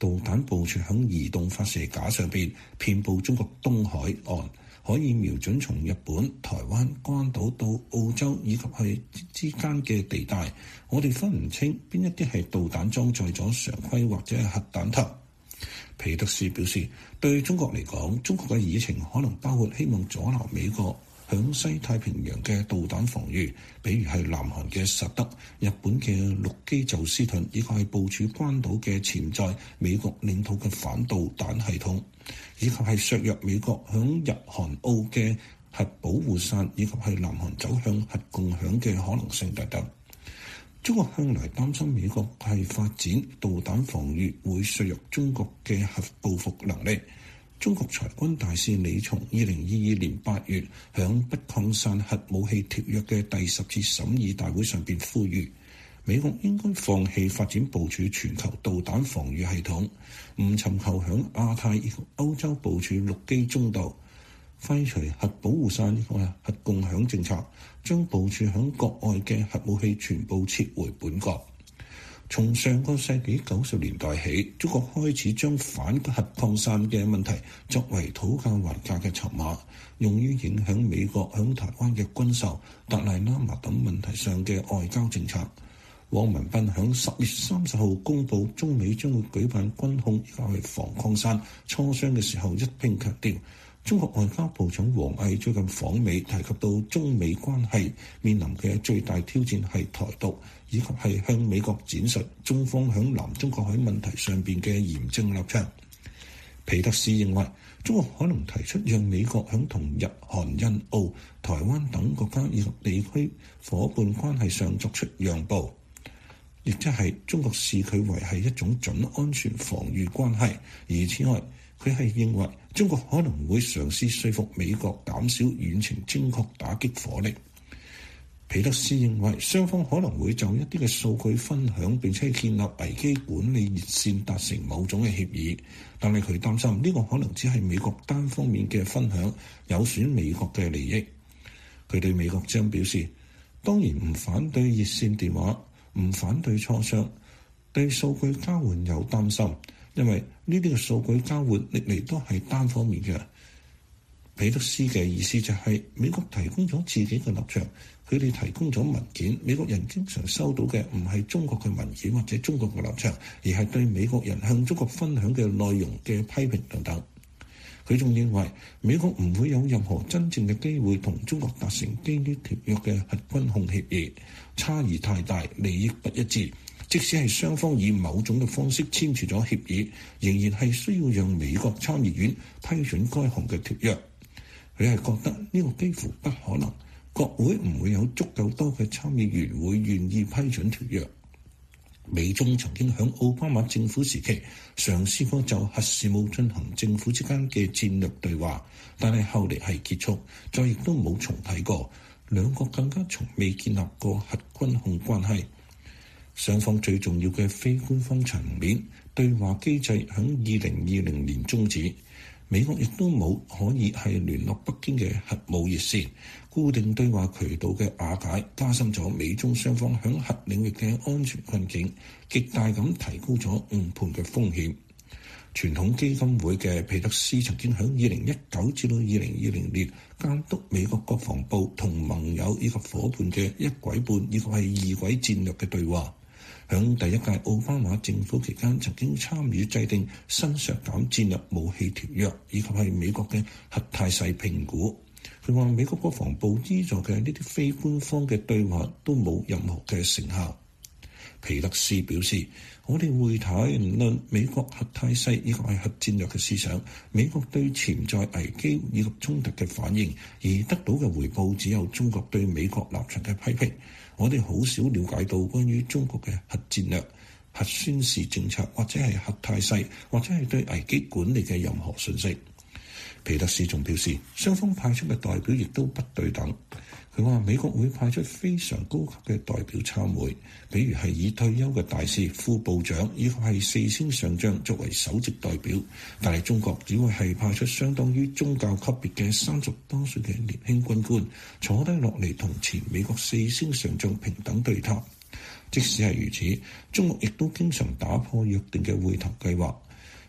[SPEAKER 10] 導彈部署響移動發射架上邊，遍佈中國東海岸，可以瞄準從日本、台灣、關島到澳洲以及係之間嘅地帶。我哋分唔清邊一啲係導彈裝載咗常規或者係核彈頭。皮特斯表示，對中國嚟講，中國嘅議程可能包括希望阻撓美國響西太平洋嘅導彈防禦，比如係南韓嘅薩德、日本嘅陸基宙斯盾，以及係部署關島嘅潛在美國領土嘅反導彈系統，以及係削弱美國響日韓澳嘅核保護傘，以及係南韓走向核共享嘅可能性等等。中國向來擔心美國係發展導彈防禦會削弱中國嘅核報復能力。中國裁軍大使李松二零二二年八月響不擴散核武器條約嘅第十次審議大會上邊呼籲，美國應該放棄發展部署全球導彈防禦系統，唔尋求響亞太以及歐洲部署陸基中導，廢除核保護傘以及核共享政策，將部署響國外嘅核武器全部撤回本國。從上個世紀九十年代起，中國開始將反核擴散嘅問題作為討價還價嘅籌碼，用於影響美國響台灣嘅軍售、達賴喇嘛等問題上嘅外交政策。汪文斌響十月三十號公佈中美將會舉辦軍控以及係防擴散磋商嘅時候，一並強調，中國外交部長王毅最近訪美，提及到中美關係面臨嘅最大挑戰係台獨，以及係向美國展述中方響南中國海問題上邊嘅嚴正立場。皮特斯認為，中國可能提出讓美國響同日韓印澳、台灣等國家以及地區夥伴關係上作出讓步，亦即係中國視佢為係一種準安全防禦關係。而此外，佢係認為中國可能會嘗試說服美國減少遠程精確打擊火力。皮特斯認為雙方可能會就一啲嘅數據分享並且建立危機管理熱線達成某種嘅協議，但係佢擔心呢個可能只係美國單方面嘅分享，有損美國嘅利益。佢對美國之音表示，當然唔反對熱線電話，唔反對磋商，對數據交換有擔心，因為呢啲嘅數據交換歷嚟都係單方面嘅。皮特斯嘅意思就係美國提供咗自己嘅立場，佢哋提供咗文件，美國人經常收到嘅唔係中國嘅文件或者中國嘅立場，而係對美國人向中國分享嘅內容嘅批評等等。佢仲認為美國唔會有任何真正嘅機會同中國達成基於條約嘅核軍控協議，差異太大，利益不一致。即使係雙方以某種嘅方式簽署咗協議，仍然係需要讓美國參議院批准該項嘅條約。佢係覺得呢個幾乎不可能，國會唔會有足夠多嘅參議員會願意批准條約。美中曾經響奧巴馬政府時期嘗試過就核事務進行政府之間嘅戰略對話，但係後嚟係結束，再亦都冇重啟過。兩國更加從未建立過核軍控關係。雙方最重要嘅非官方層面對話機制響二零二零年終止。美國亦都冇可以係聯絡北京嘅核武熱線，固定對話渠道嘅瓦解，加深咗美中雙方響核領域嘅安全困境，極大咁提高咗誤判嘅風險。傳統基金會嘅皮特斯曾經響二零一九至到二零二零年監督美國國防部同盟友以及夥伴嘅一軌半以及係二軌戰略嘅對話。響第一屆奧巴馬政府期間，曾經參與制定新削減戰略武器條約，以及係美國嘅核態勢評估。佢話美國國防部資助嘅呢啲非官方嘅對話都冇任何嘅成效。皮特斯表示，我哋會談論美國核態勢以及係核戰略嘅思想，美國對潛在危機以及衝突嘅反應，而得到嘅回報只有中國對美國立場嘅批評。我哋好少了解到關於中國嘅核戰略、核宣示政策，或者係核態勢，或者係對危機管理嘅任何信息。皮特斯仲表示，雙方派出嘅代表亦都不對等。佢話美國會派出非常高級嘅代表參會，比如係以退休嘅大使、副部長以及係四星上將作為首席代表，但係中國只會係派出相當於宗教級別嘅三十多歲嘅年輕軍官坐低落嚟同前美國四星上將平等對談。即使係如此，中國亦都經常打破約定嘅會談計劃。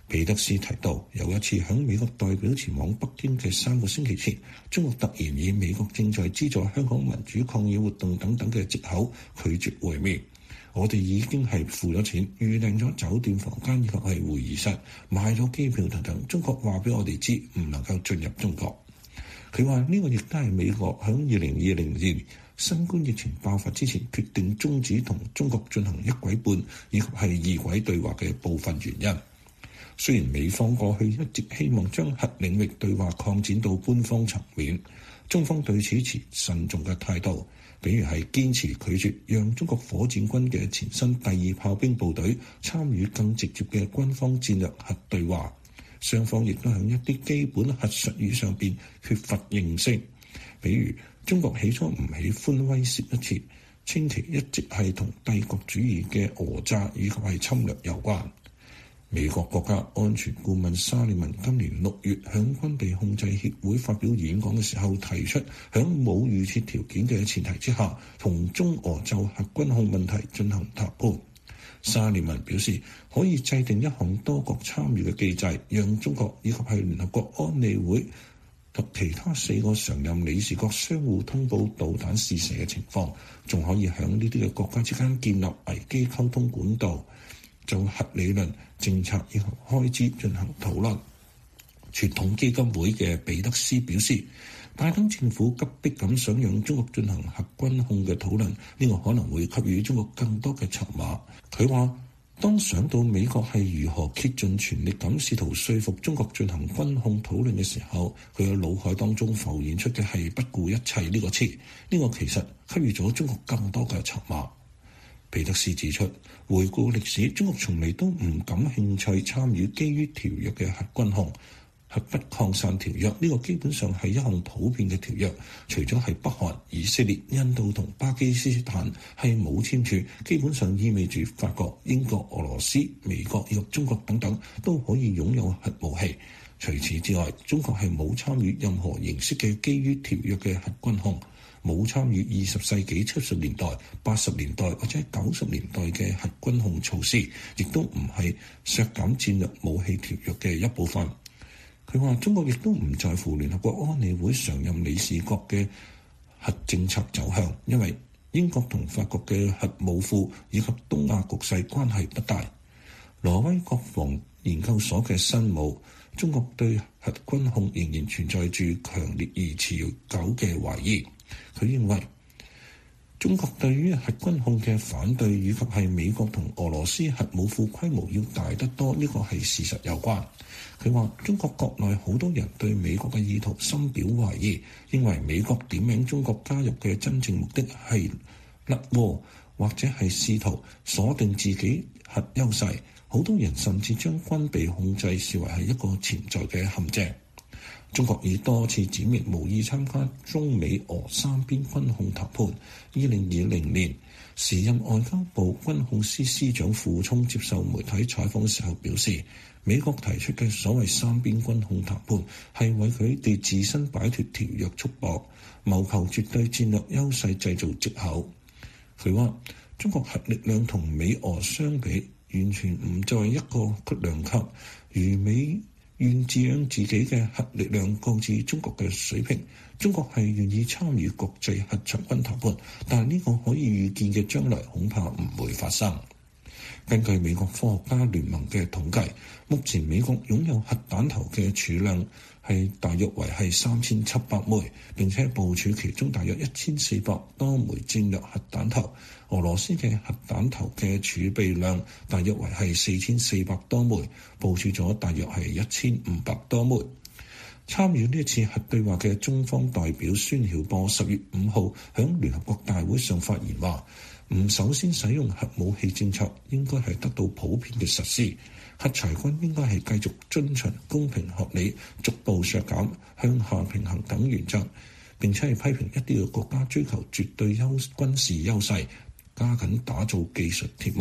[SPEAKER 10] 彼得斯提到，有一次響美國代表前往北京嘅三個星期前，中國突然以美國正在資助香港民主抗議活動等等嘅藉口拒絕會面。我哋已經係付咗錢，預訂咗酒店房間以及係會議室，買咗機票等等。中國話俾我哋知唔能夠進入中國。佢話呢個亦都係美國響二零二零年新冠疫情爆發之前決定終止同中國進行一軌半以及係二軌對話嘅部分原因。雖然美方過去一直希望將核領域對話擴展到官方層面，中方對此持慎重嘅態度，比如係堅持拒絕讓中國火箭軍嘅前身第二炮兵部隊參與更直接嘅軍方戰略核對話。雙方亦都喺一啲基本核術語上邊缺乏認識，比如中國起初唔喜歡威懾一詞，稱其一直係同帝國主義嘅訛詐以及係侵略有關。美國國家安全顧問沙利文今年六月向軍備控制協會發表演講嘅時候提出，喺冇預設條件嘅前提之下，同中俄就核軍控問題進行談判。沙利文表示，可以制定一項多國參與嘅機制，讓中國以及係聯合國安理會及其他四個常任理事國相互通報導彈試射嘅情況，仲可以喺呢啲嘅國家之間建立危機溝通管道，就核理論、政策以及開支進行討論。傳統基金會嘅彼得斯表示，拜登政府急迫咁想讓中國進行核軍控嘅討論，呢個可能會給予中國更多嘅籌碼。佢話，當想到美國係如何竭盡全力咁試圖說服中國進行軍控討論嘅時候，佢嘅腦海當中浮現出嘅係不顧一切呢個詞，呢個其實給予咗中國更多嘅籌碼。彼得斯指出，回顧歷史，中國從嚟都唔感興趣參與基於條約嘅核軍控。核不擴散條約呢個基本上係一項普遍嘅條約，除咗係北韓、以色列、印度同巴基斯坦係冇簽署，基本上意味住法國、英國、俄羅斯、美國以及中國等等都可以擁有核武器。除此之外，中國係冇參與任何形式嘅基於條約嘅核軍控，冇參與二十世紀七十年代、八十年代或者九十年代嘅核軍控措施，亦都唔係削減戰略武器條約嘅一部分。佢話中國亦都唔在乎聯合國安理會常任理事國嘅核政策走向，因為英國同法國嘅核武庫以及東亞局勢關係不大。挪威國防研究所嘅新聞，中國對核軍控仍然存在住強烈而持久嘅懷疑。佢認為中國對於核軍控嘅反對，以及係美國同俄羅斯核武庫規模要大得多，呢個係事實有關。佢話中國國內好多人對美國嘅意圖深表懷疑，認為美國點名中國加入嘅真正目的係甩鍋，或者係試圖鎖定自己核優勢。好多人甚至將軍備控制視為係一個潛在嘅陷阱。中國已多次指明無意參加中美俄三邊軍控談判。二零二零年，時任外交部軍控司司長傅聰接受媒體採訪嘅時候表示，美國提出嘅所謂三邊軍控談判係為佢哋自身擺脫條約束縛，謀求絕對戰略優勢製造藉口。佢話中國核力量同美俄相比，完全唔在一個量級，如美願置讓自己嘅核力量告至中國嘅水平，中國係願意參與國際核裁軍談判，但係呢個可以預見嘅將來恐怕唔會發生。根據美國科學家聯盟嘅統計，目前美國擁有核彈頭嘅儲量係大約為係三千七百枚，並且部署其中大約一千四百多枚戰略核彈頭。俄羅斯嘅核彈頭嘅儲備量大約為係四千四百多枚，部署咗大約係一千五百多枚。參與呢一次核對話嘅中方代表孫曉波十月五號響聯合國大會上發言話，唔首先使用核武器政策應該係得到普遍嘅實施，核裁軍應該係繼續遵循公平合理、逐步削減、向下平衡等原則，並且係批評一啲嘅國家追求絕對優軍事優勢，加緊打造技術鐵幕。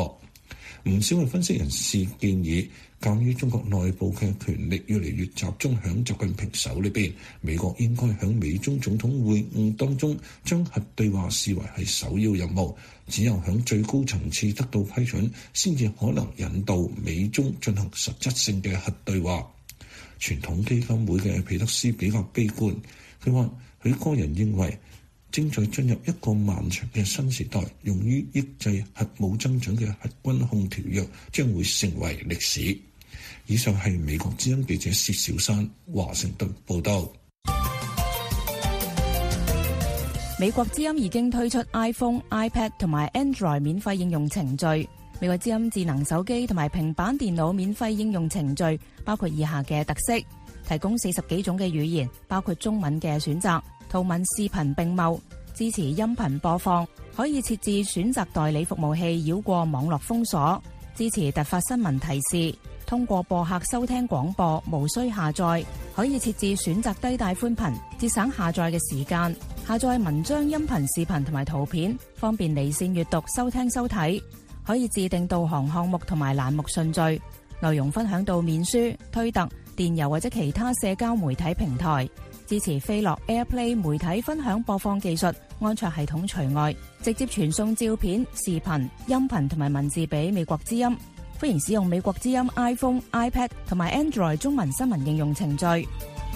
[SPEAKER 10] 唔少嘅分析人士建議，鑑於中國內部嘅權力越嚟越集中響習近平手裏邊，美國應該響美中總統會晤當中將核對話視為係首要任務，只有響最高層次得到批准，先至可能引導美中進行實質性嘅核對話。傳統基金會嘅皮特斯比較悲觀，佢話佢個人認為正在進入一個漫長嘅新時代，用於抑制核武增長嘅核軍控條約將會成為歷史。以上係美國之音記者薛小山華盛頓報道。
[SPEAKER 2] 美國之音已經推出 iPhone、iPad 同埋 Android 免費應用程序。美國之音智能手機同埋平板電腦免費應用程序包括以下嘅特色：提供四十幾種嘅語言，包括中文嘅選擇。圖文視頻並茂，支持音頻播放，可以設置選擇代理服務器繞過網絡封鎖，支持突發新聞提示，通過播客收聽廣播，無需下載，可以設置選擇低帶寬頻，節省下載嘅時間，下載文章、音頻、視頻同埋圖片，方便離線閱讀、收聽收睇，可以自定導航項目同埋欄目順序，內容分享到面書、推特、電郵或者其他社交媒體平台。支持飛樂 AirPlay 媒體分享播放技術，安卓系統除外，直接傳送照片、視頻、音頻同埋文字俾美國之音。歡迎使用美國之音 iPhone、iPad 同埋 Android 中文新聞應用程序。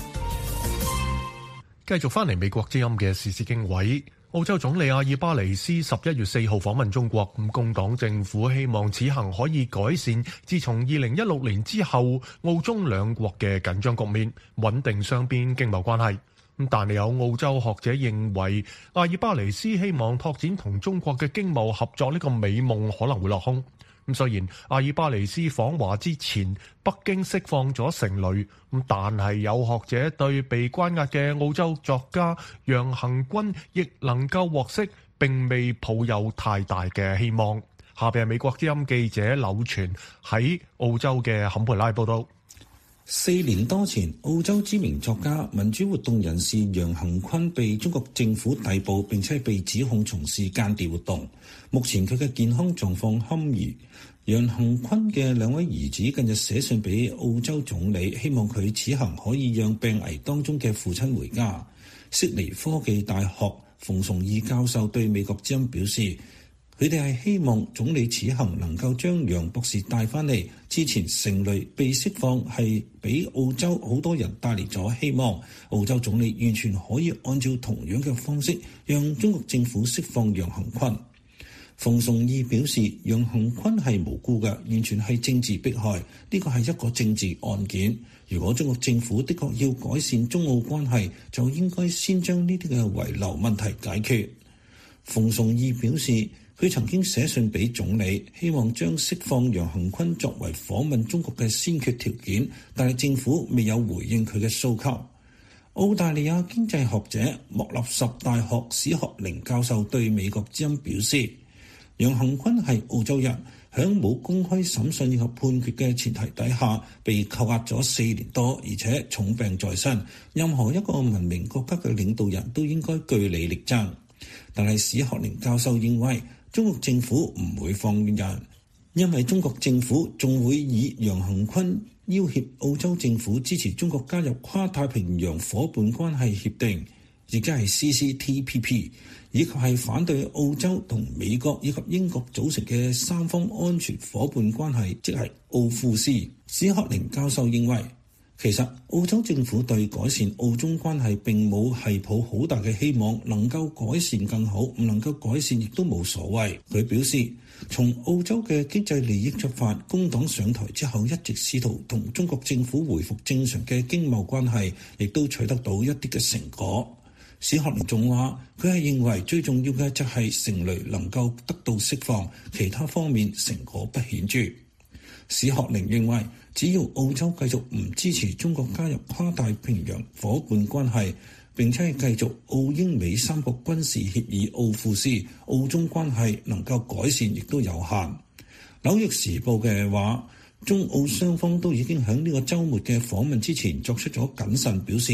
[SPEAKER 3] 繼續翻嚟美國之音嘅時事經緯，澳洲總理阿爾巴尼斯十一月四號訪問中國，工黨政府希望此行可以改善自從二零一六年之後澳中兩國嘅緊張局面，穩定雙邊經貿關係。但係有澳洲學者認為，阿爾巴尼斯希望拓展同中國嘅經貿合作呢個美夢可能會落空。咁雖然阿爾巴尼斯訪華之前，北京釋放咗成蕾，咁但係有學者對被關押嘅澳洲作家楊恆均亦能夠獲釋，並未抱有太大嘅希望。下邊係美國之音記者柳全喺澳洲嘅坎培拉報道。
[SPEAKER 10] 四年多前，澳洲知名作家、民主活動人士楊恆均被中國政府逮捕，並且被指控從事間諜活動。目前佢嘅健康狀況堪虞。楊恆均嘅兩位兒子近日寫信俾澳洲總理，希望佢此行可以讓病危當中嘅父親回家。悉尼科技大學馮崇義教授對美國之音表示，佢哋係希望總理此行能夠將楊博士帶翻嚟。之前成蕾被釋放係俾澳洲好多人帶嚟咗希望，澳洲總理完全可以按照同樣嘅方式讓中國政府釋放楊恆均。馮崇義表示，楊恆均係無辜嘅，完全係政治迫害，呢個係一個政治案件。如果中國政府的確要改善中澳關係，就應該先將呢啲嘅遺留問題解決。馮崇義表示，佢曾經寫信俾總理，希望將釋放楊恆均作為訪問中國嘅先決條件，但係政府未有回應佢嘅訴求。澳大利亞經濟學者莫納什大學史學寧教授對美國之音表示，楊恆均係澳洲人，喺冇公開審訊以及判決嘅前提底下，被扣押咗四年多，而且重病在身。任何一個文明國家嘅領導人都應該據理力爭。但係史學寧教授認為，中國政府唔會放人，因為中國政府仲會以楊恆均要挾澳洲政府支持中國加入跨太平洋伙伴關係協定，亦即係 C C T P P， 以及係反對澳洲同美國以及英國組成嘅三方安全伙伴關係，即係奧庫斯。史學寧教授認為，其實澳洲政府對改善澳中關係並冇係抱好大嘅希望，能夠改善更好，唔能夠改善亦都冇所謂。佢表示，從澳洲嘅經濟利益出發，工黨上台之後一直試圖同中國政府回復正常嘅經貿關係，亦都取得到一啲嘅成果。史學寧仲話，佢係認為最重要嘅就係成蕾能夠得到釋放，其他方面成果不顯著。史學寧認為，只要澳洲繼續唔支持中國加入跨太平洋伙伴關係，並且係繼續澳英美三國軍事協議奧庫斯，澳中關係能夠改善亦都有限。紐約時報嘅話，中澳雙方都已經喺呢個週末嘅訪問之前作出咗謹慎表示，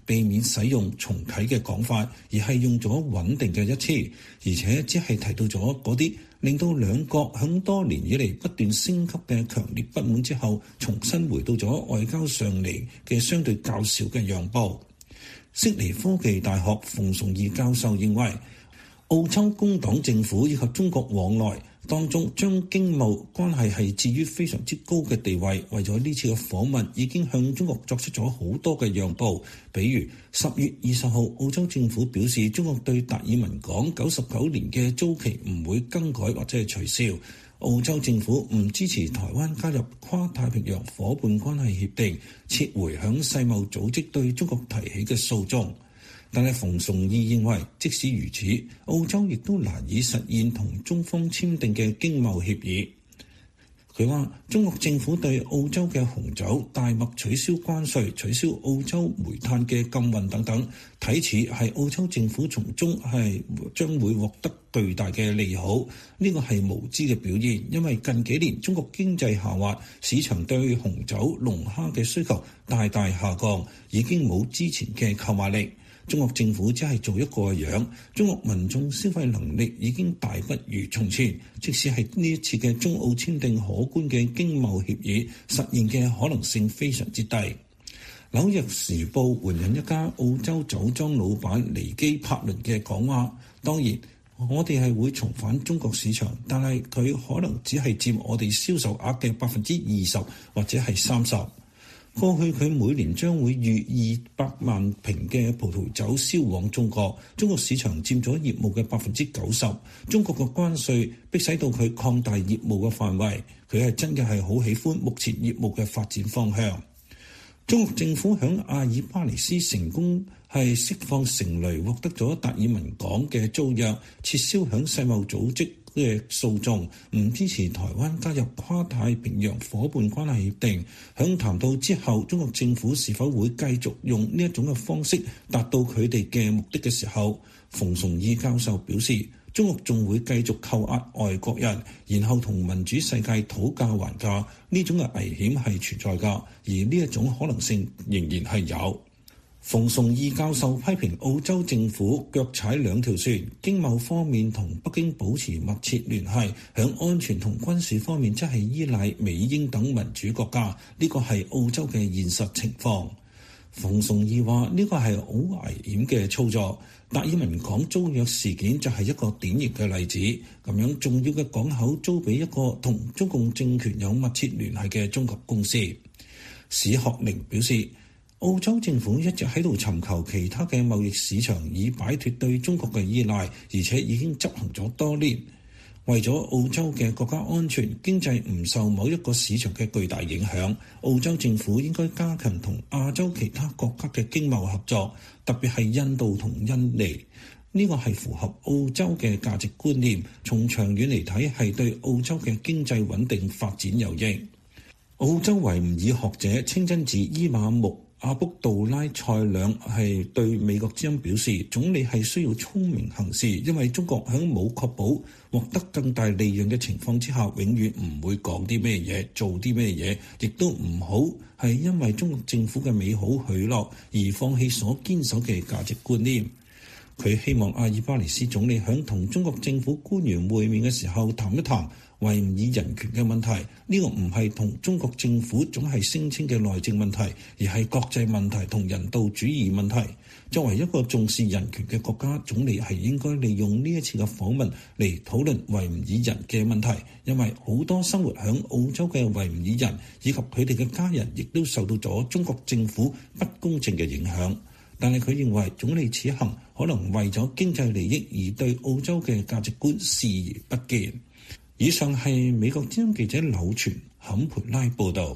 [SPEAKER 10] 避免使用重啟嘅講法，而係用咗穩定嘅一詞，而且只係提到咗嗰啲令到兩國響多年以嚟不斷升級嘅強烈不滿之後，重新回到咗外交上嚟嘅相對較少嘅讓步。悉尼科技大學馮崇義教授認為，澳洲工黨政府以及中國往來當中將經貿關係係置於非常之高嘅地位，為咗呢次嘅訪問已經向中國作出咗好多嘅讓步。比如十月二十號，澳洲政府表示中國對達爾文港九十九年嘅租期唔會更改或者係取消。澳洲政府唔支持台灣加入跨太平洋夥伴關係協定，撤回響世貿組織對中國提起嘅訴訟。但係馮崇義認為，即使如此，澳洲亦都難以實現同中方簽訂嘅經貿協議。佢話中國政府對澳洲嘅紅酒大麥取消關稅、取消澳洲煤炭嘅禁運等等，睇似係澳洲政府從中係將會獲得巨大嘅利好。呢個係無知嘅表現，因為近幾年中國經濟下滑，市場對紅酒、龍蝦嘅需求大大下降，已經冇之前嘅購買力。中國政府只係做一個樣，中國民眾消費能力已經大不如從前。即使係呢一次嘅中澳簽訂可觀嘅經貿協議，實現嘅可能性非常之低。紐約時報援引一家澳洲酒莊老闆尼基柏倫嘅講話，當然我哋係會重返中國市場，但係佢可能只係佔我哋銷售額嘅百分之二十或者係三十。過去佢每年將會逾二百萬瓶嘅葡萄酒銷往中國，中國市場佔咗業務嘅百分之九十。中國嘅關稅迫使到佢擴大業務嘅範圍，佢係真嘅係好喜歡目前業務嘅發展方向。中國政府響阿爾巴尼斯成功係釋放成蕾，獲得咗達爾文港嘅租約，撤銷響世貿組織嘅訴訟，唔支持台灣加入跨太平洋夥伴關係協定。響談到之後，中國政府是否會繼續用呢一種嘅方式達到佢哋嘅目的嘅時候，馮崇義教授表示，中國仲會繼續扣押外國人，然後同民主世界討價還價。呢種嘅危險係存在㗎，而呢一種可能性仍然係有。馮崇義教授批評澳洲政府腳踩兩條船，經貿方面同北京保持密切聯繫，響安全同軍事方面則係依賴美英等民主國家。呢個係澳洲嘅現實情況。馮崇義話呢個係好危險嘅操作。達爾文港租約事件就係一個典型嘅例子。咁樣重要嘅港口租俾一個同中共政權有密切聯繫嘅中國公司。史學寧表示，澳洲政府一直喺度尋求其他嘅貿易市場，以擺脫對中國嘅依賴，而且已經執行咗多年。為咗澳洲嘅國家安全、經濟唔受某一個市場嘅巨大影響，澳洲政府應該加強同亞洲其他國家嘅經貿合作，特別係印度同印尼。呢個係符合澳洲嘅價值觀念，從長遠嚟睇係對澳洲嘅經濟穩定發展有益。澳洲維吾爾學者清真寺伊瑪目阿卜杜拉塞兩係對美國之音表示，總理係需要聰明行事，因為中國喺冇確保獲得更大利潤嘅情況之下，永遠唔會講啲咩嘢，做啲咩嘢，亦都唔好係因為中國政府嘅美好許諾而放棄所堅守嘅價值觀念。佢希望阿爾巴尼斯總理喺同中國政府官員會面嘅時候談一談維吾爾人權嘅問題。呢個唔係同中國政府總係聲稱嘅內政問題，而係國際問題同人道主義問題。作為一個重視人權嘅國家，總理係應該利用呢一次嘅訪問嚟討論維吾爾人嘅問題，因為好多生活喺澳洲嘅維吾爾人以及佢哋嘅家人，亦都受到咗中國政府不公正嘅影響。但係佢認為總理此行可能為咗經濟利益而對澳洲嘅價值觀視而不見。以上係美國之音記者柳傳坎培拉報導。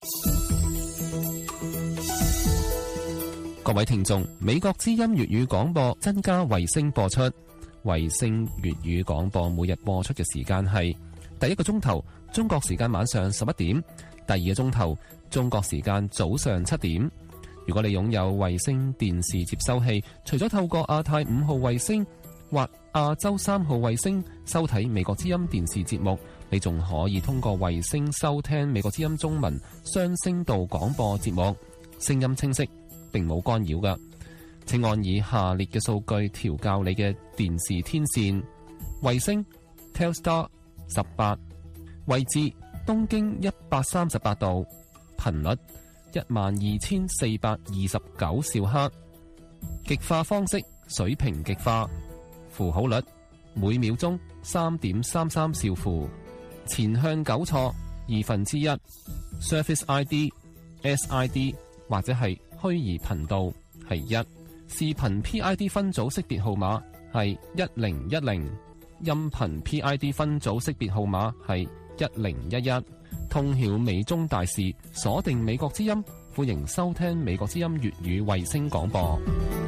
[SPEAKER 11] 各位聽眾，美國之音粵語廣播增加衛星播出，衛星粵語廣播每日播出嘅時間係第一個鐘頭中國時間晚上十一點，第二個鐘頭中國時間早上七點。如果你擁有衛星電視接收器，除咗透過亞太五號衛星或亞洲三號衛星收睇美國之音電視節目，你仲可以通過衛星收聽美國之音中文雙聲道廣播節目，聲音清晰，並冇干擾㗎。 請按以下列嘅數據調校你嘅電視天線：衛星 Telstar 十八，位置東經一百三十八度，頻率一萬二千四百二十九兆赫，極化方式水平極化，符號率每秒鐘三點三三兆符，前向糾錯二分之一 ，Surface I D、S I D 或者係虛擬頻道係一，視頻 P I D 分組識別號碼係一零一零，音頻 P I D 分組識別號碼係一零一一。通曉美中大事，鎖定美國之音，歡迎收聽美國之音粵語衛星廣播。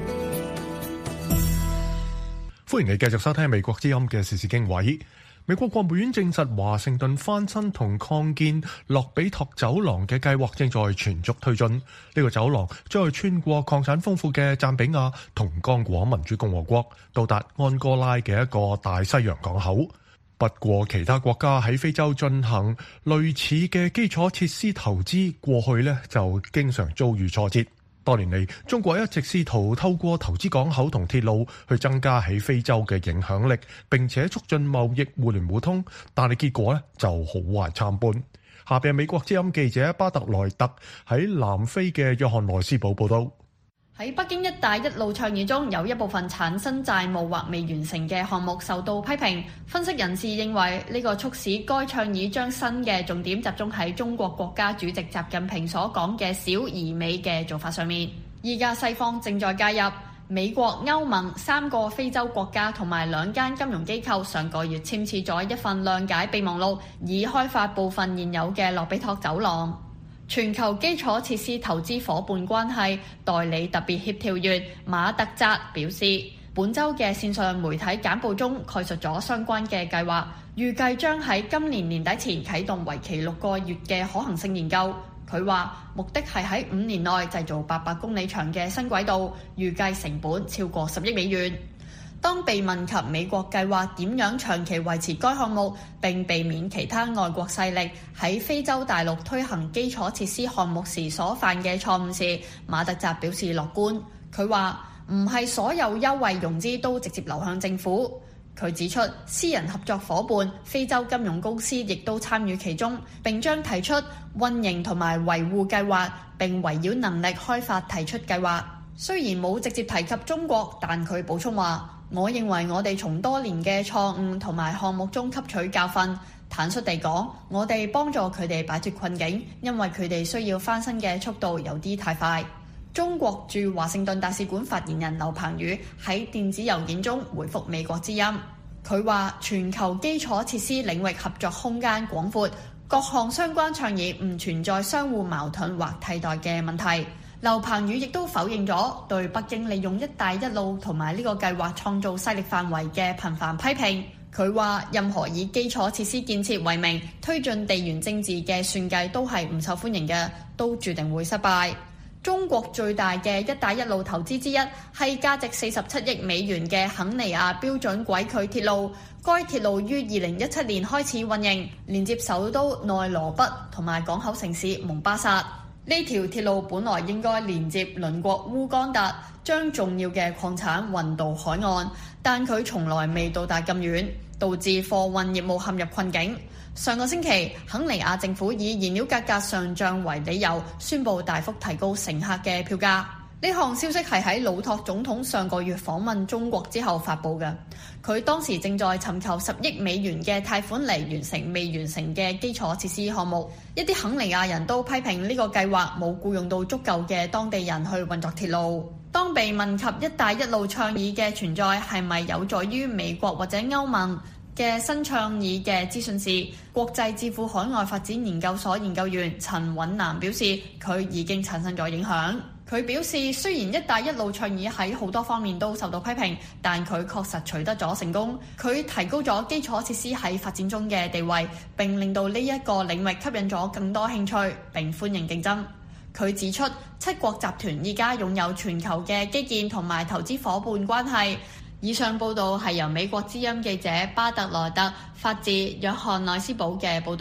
[SPEAKER 3] 歡迎你繼續收聽美國之音嘅時事經緯。美國國務院證實，華盛頓翻新同擴建洛比托走廊嘅計劃正在全速推進。呢、這個走廊將會穿過礦產豐富嘅贊比亞同剛果民主共和國，到達安哥拉嘅一個大西洋港口。不過，其他國家喺非洲進行類似嘅基礎設施投資，過去呢就經常遭遇挫折。多年嚟，中國一直試圖透過投資港口同鐵路去增加喺非洲嘅影響力，並且促進貿易互聯互通，但係結果呢就好壞參半。下邊係美國之音記者巴特萊特喺南非嘅約翰內斯堡報道。
[SPEAKER 12] 喺北京一帶一路倡議中，有一部分產生債務或未完成嘅項目受到批評。分析人士認為，呢個促使該倡議將新嘅重點集中喺中國國家主席習近平所講嘅小而美嘅做法上面。依家西方正在介入，美國、歐盟、三個非洲國家同埋兩間金融機構上個月簽署咗一份諒解備忘錄，以開發部分現有嘅洛比托走廊。全球基礎設施投資夥伴關係代理特別協調員馬特扎表示，本週嘅線上媒體簡報中概述咗相關嘅計劃，預計將喺今年年底前啟動為期六個月嘅可行性研究。佢話目的係喺五年內製造八百公里長嘅新軌道，預計成本超過十億美元。當被問及美國計劃點樣長期維持該項目並避免其他外國勢力喺非洲大陸推行基礎設施項目時所犯嘅錯誤時，馬特扎表示樂觀。佢話唔係所有優惠融資都直接流向政府。佢指出，私人合作夥伴非洲金融公司亦都參與其中，並將提出運營同埋維護計劃，並圍繞能力開發提出計劃。雖然冇直接提及中國，但佢補充話，我認為我哋從多年嘅錯誤同埋項目中吸取教訓。坦率地講，我哋幫助佢哋擺脫困境，因為佢哋需要翻身嘅速度有啲太快。中國駐華盛頓大使館發言人劉鵬宇喺電子郵件中回覆美國之音，佢話全球基礎設施領域合作空間廣闊，各項相關倡議唔存在相互矛盾或替代嘅問題。劉鵬宇亦都否認咗對北京利用一帶一路同埋呢個計劃創造勢力範圍嘅頻繁批評。佢話任何以基礎設施建設為名推進地緣政治嘅算計都係唔受歡迎嘅，都注定會失敗。中國最大嘅一帶一路投資之一係價值四十七億美元嘅肯尼亞標準軌距鐵路，該鐵路於二零一七年開始運營，連接首都內羅畢同埋港口城市蒙巴薩。呢條鐵路本來應該連接鄰國烏干達，將重要嘅礦產運到海岸，但佢從來未到達咁遠，導致貨運業務陷入困境。上個星期，肯尼亞政府以燃料價格上漲為理由，宣布大幅提高乘客嘅票價。呢項消息係喺魯托總統上個月訪問中國之後發布嘅。佢當時正在尋求十億美元嘅貸款嚟完成未完成嘅基礎設施項目。一啲肯尼亞人都批評呢個計劃冇僱用到足夠嘅當地人去運作鐵路。當被問及一帶一路倡議嘅存在係咪有助於美國或者歐盟嘅新倡議嘅資訊時，國際智庫海外發展研究所研究員陳允南表示，佢已經產生咗影響。佢表示，雖然一帶一路倡議喺好多方面都受到批評，但佢確實取得咗成功。佢提高咗基礎設施喺發展中嘅地位，並令到呢一個領域吸引咗更多興趣，並歡迎競爭。佢指出，七國集團依家擁有全球嘅基建同埋投資夥伴關係。以上報導係由美國之音記者巴特萊特發自約翰內斯堡嘅報導。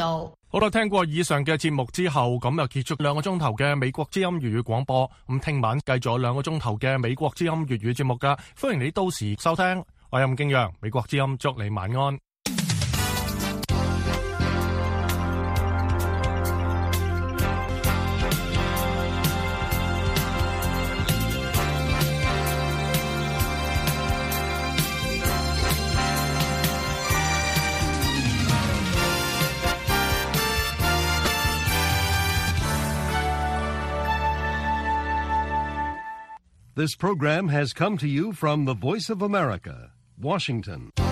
[SPEAKER 1] 好啦，聽過以上嘅節目之後，咁又結束兩個鐘頭嘅美國之音粵語廣播。咁聽晚繼續有兩個鐘頭嘅美國之音粵語節目噶，歡迎你到時收聽。我係任敬陽，美國之音祝你晚安。
[SPEAKER 13] This program has come to you from the Voice of America, Washington.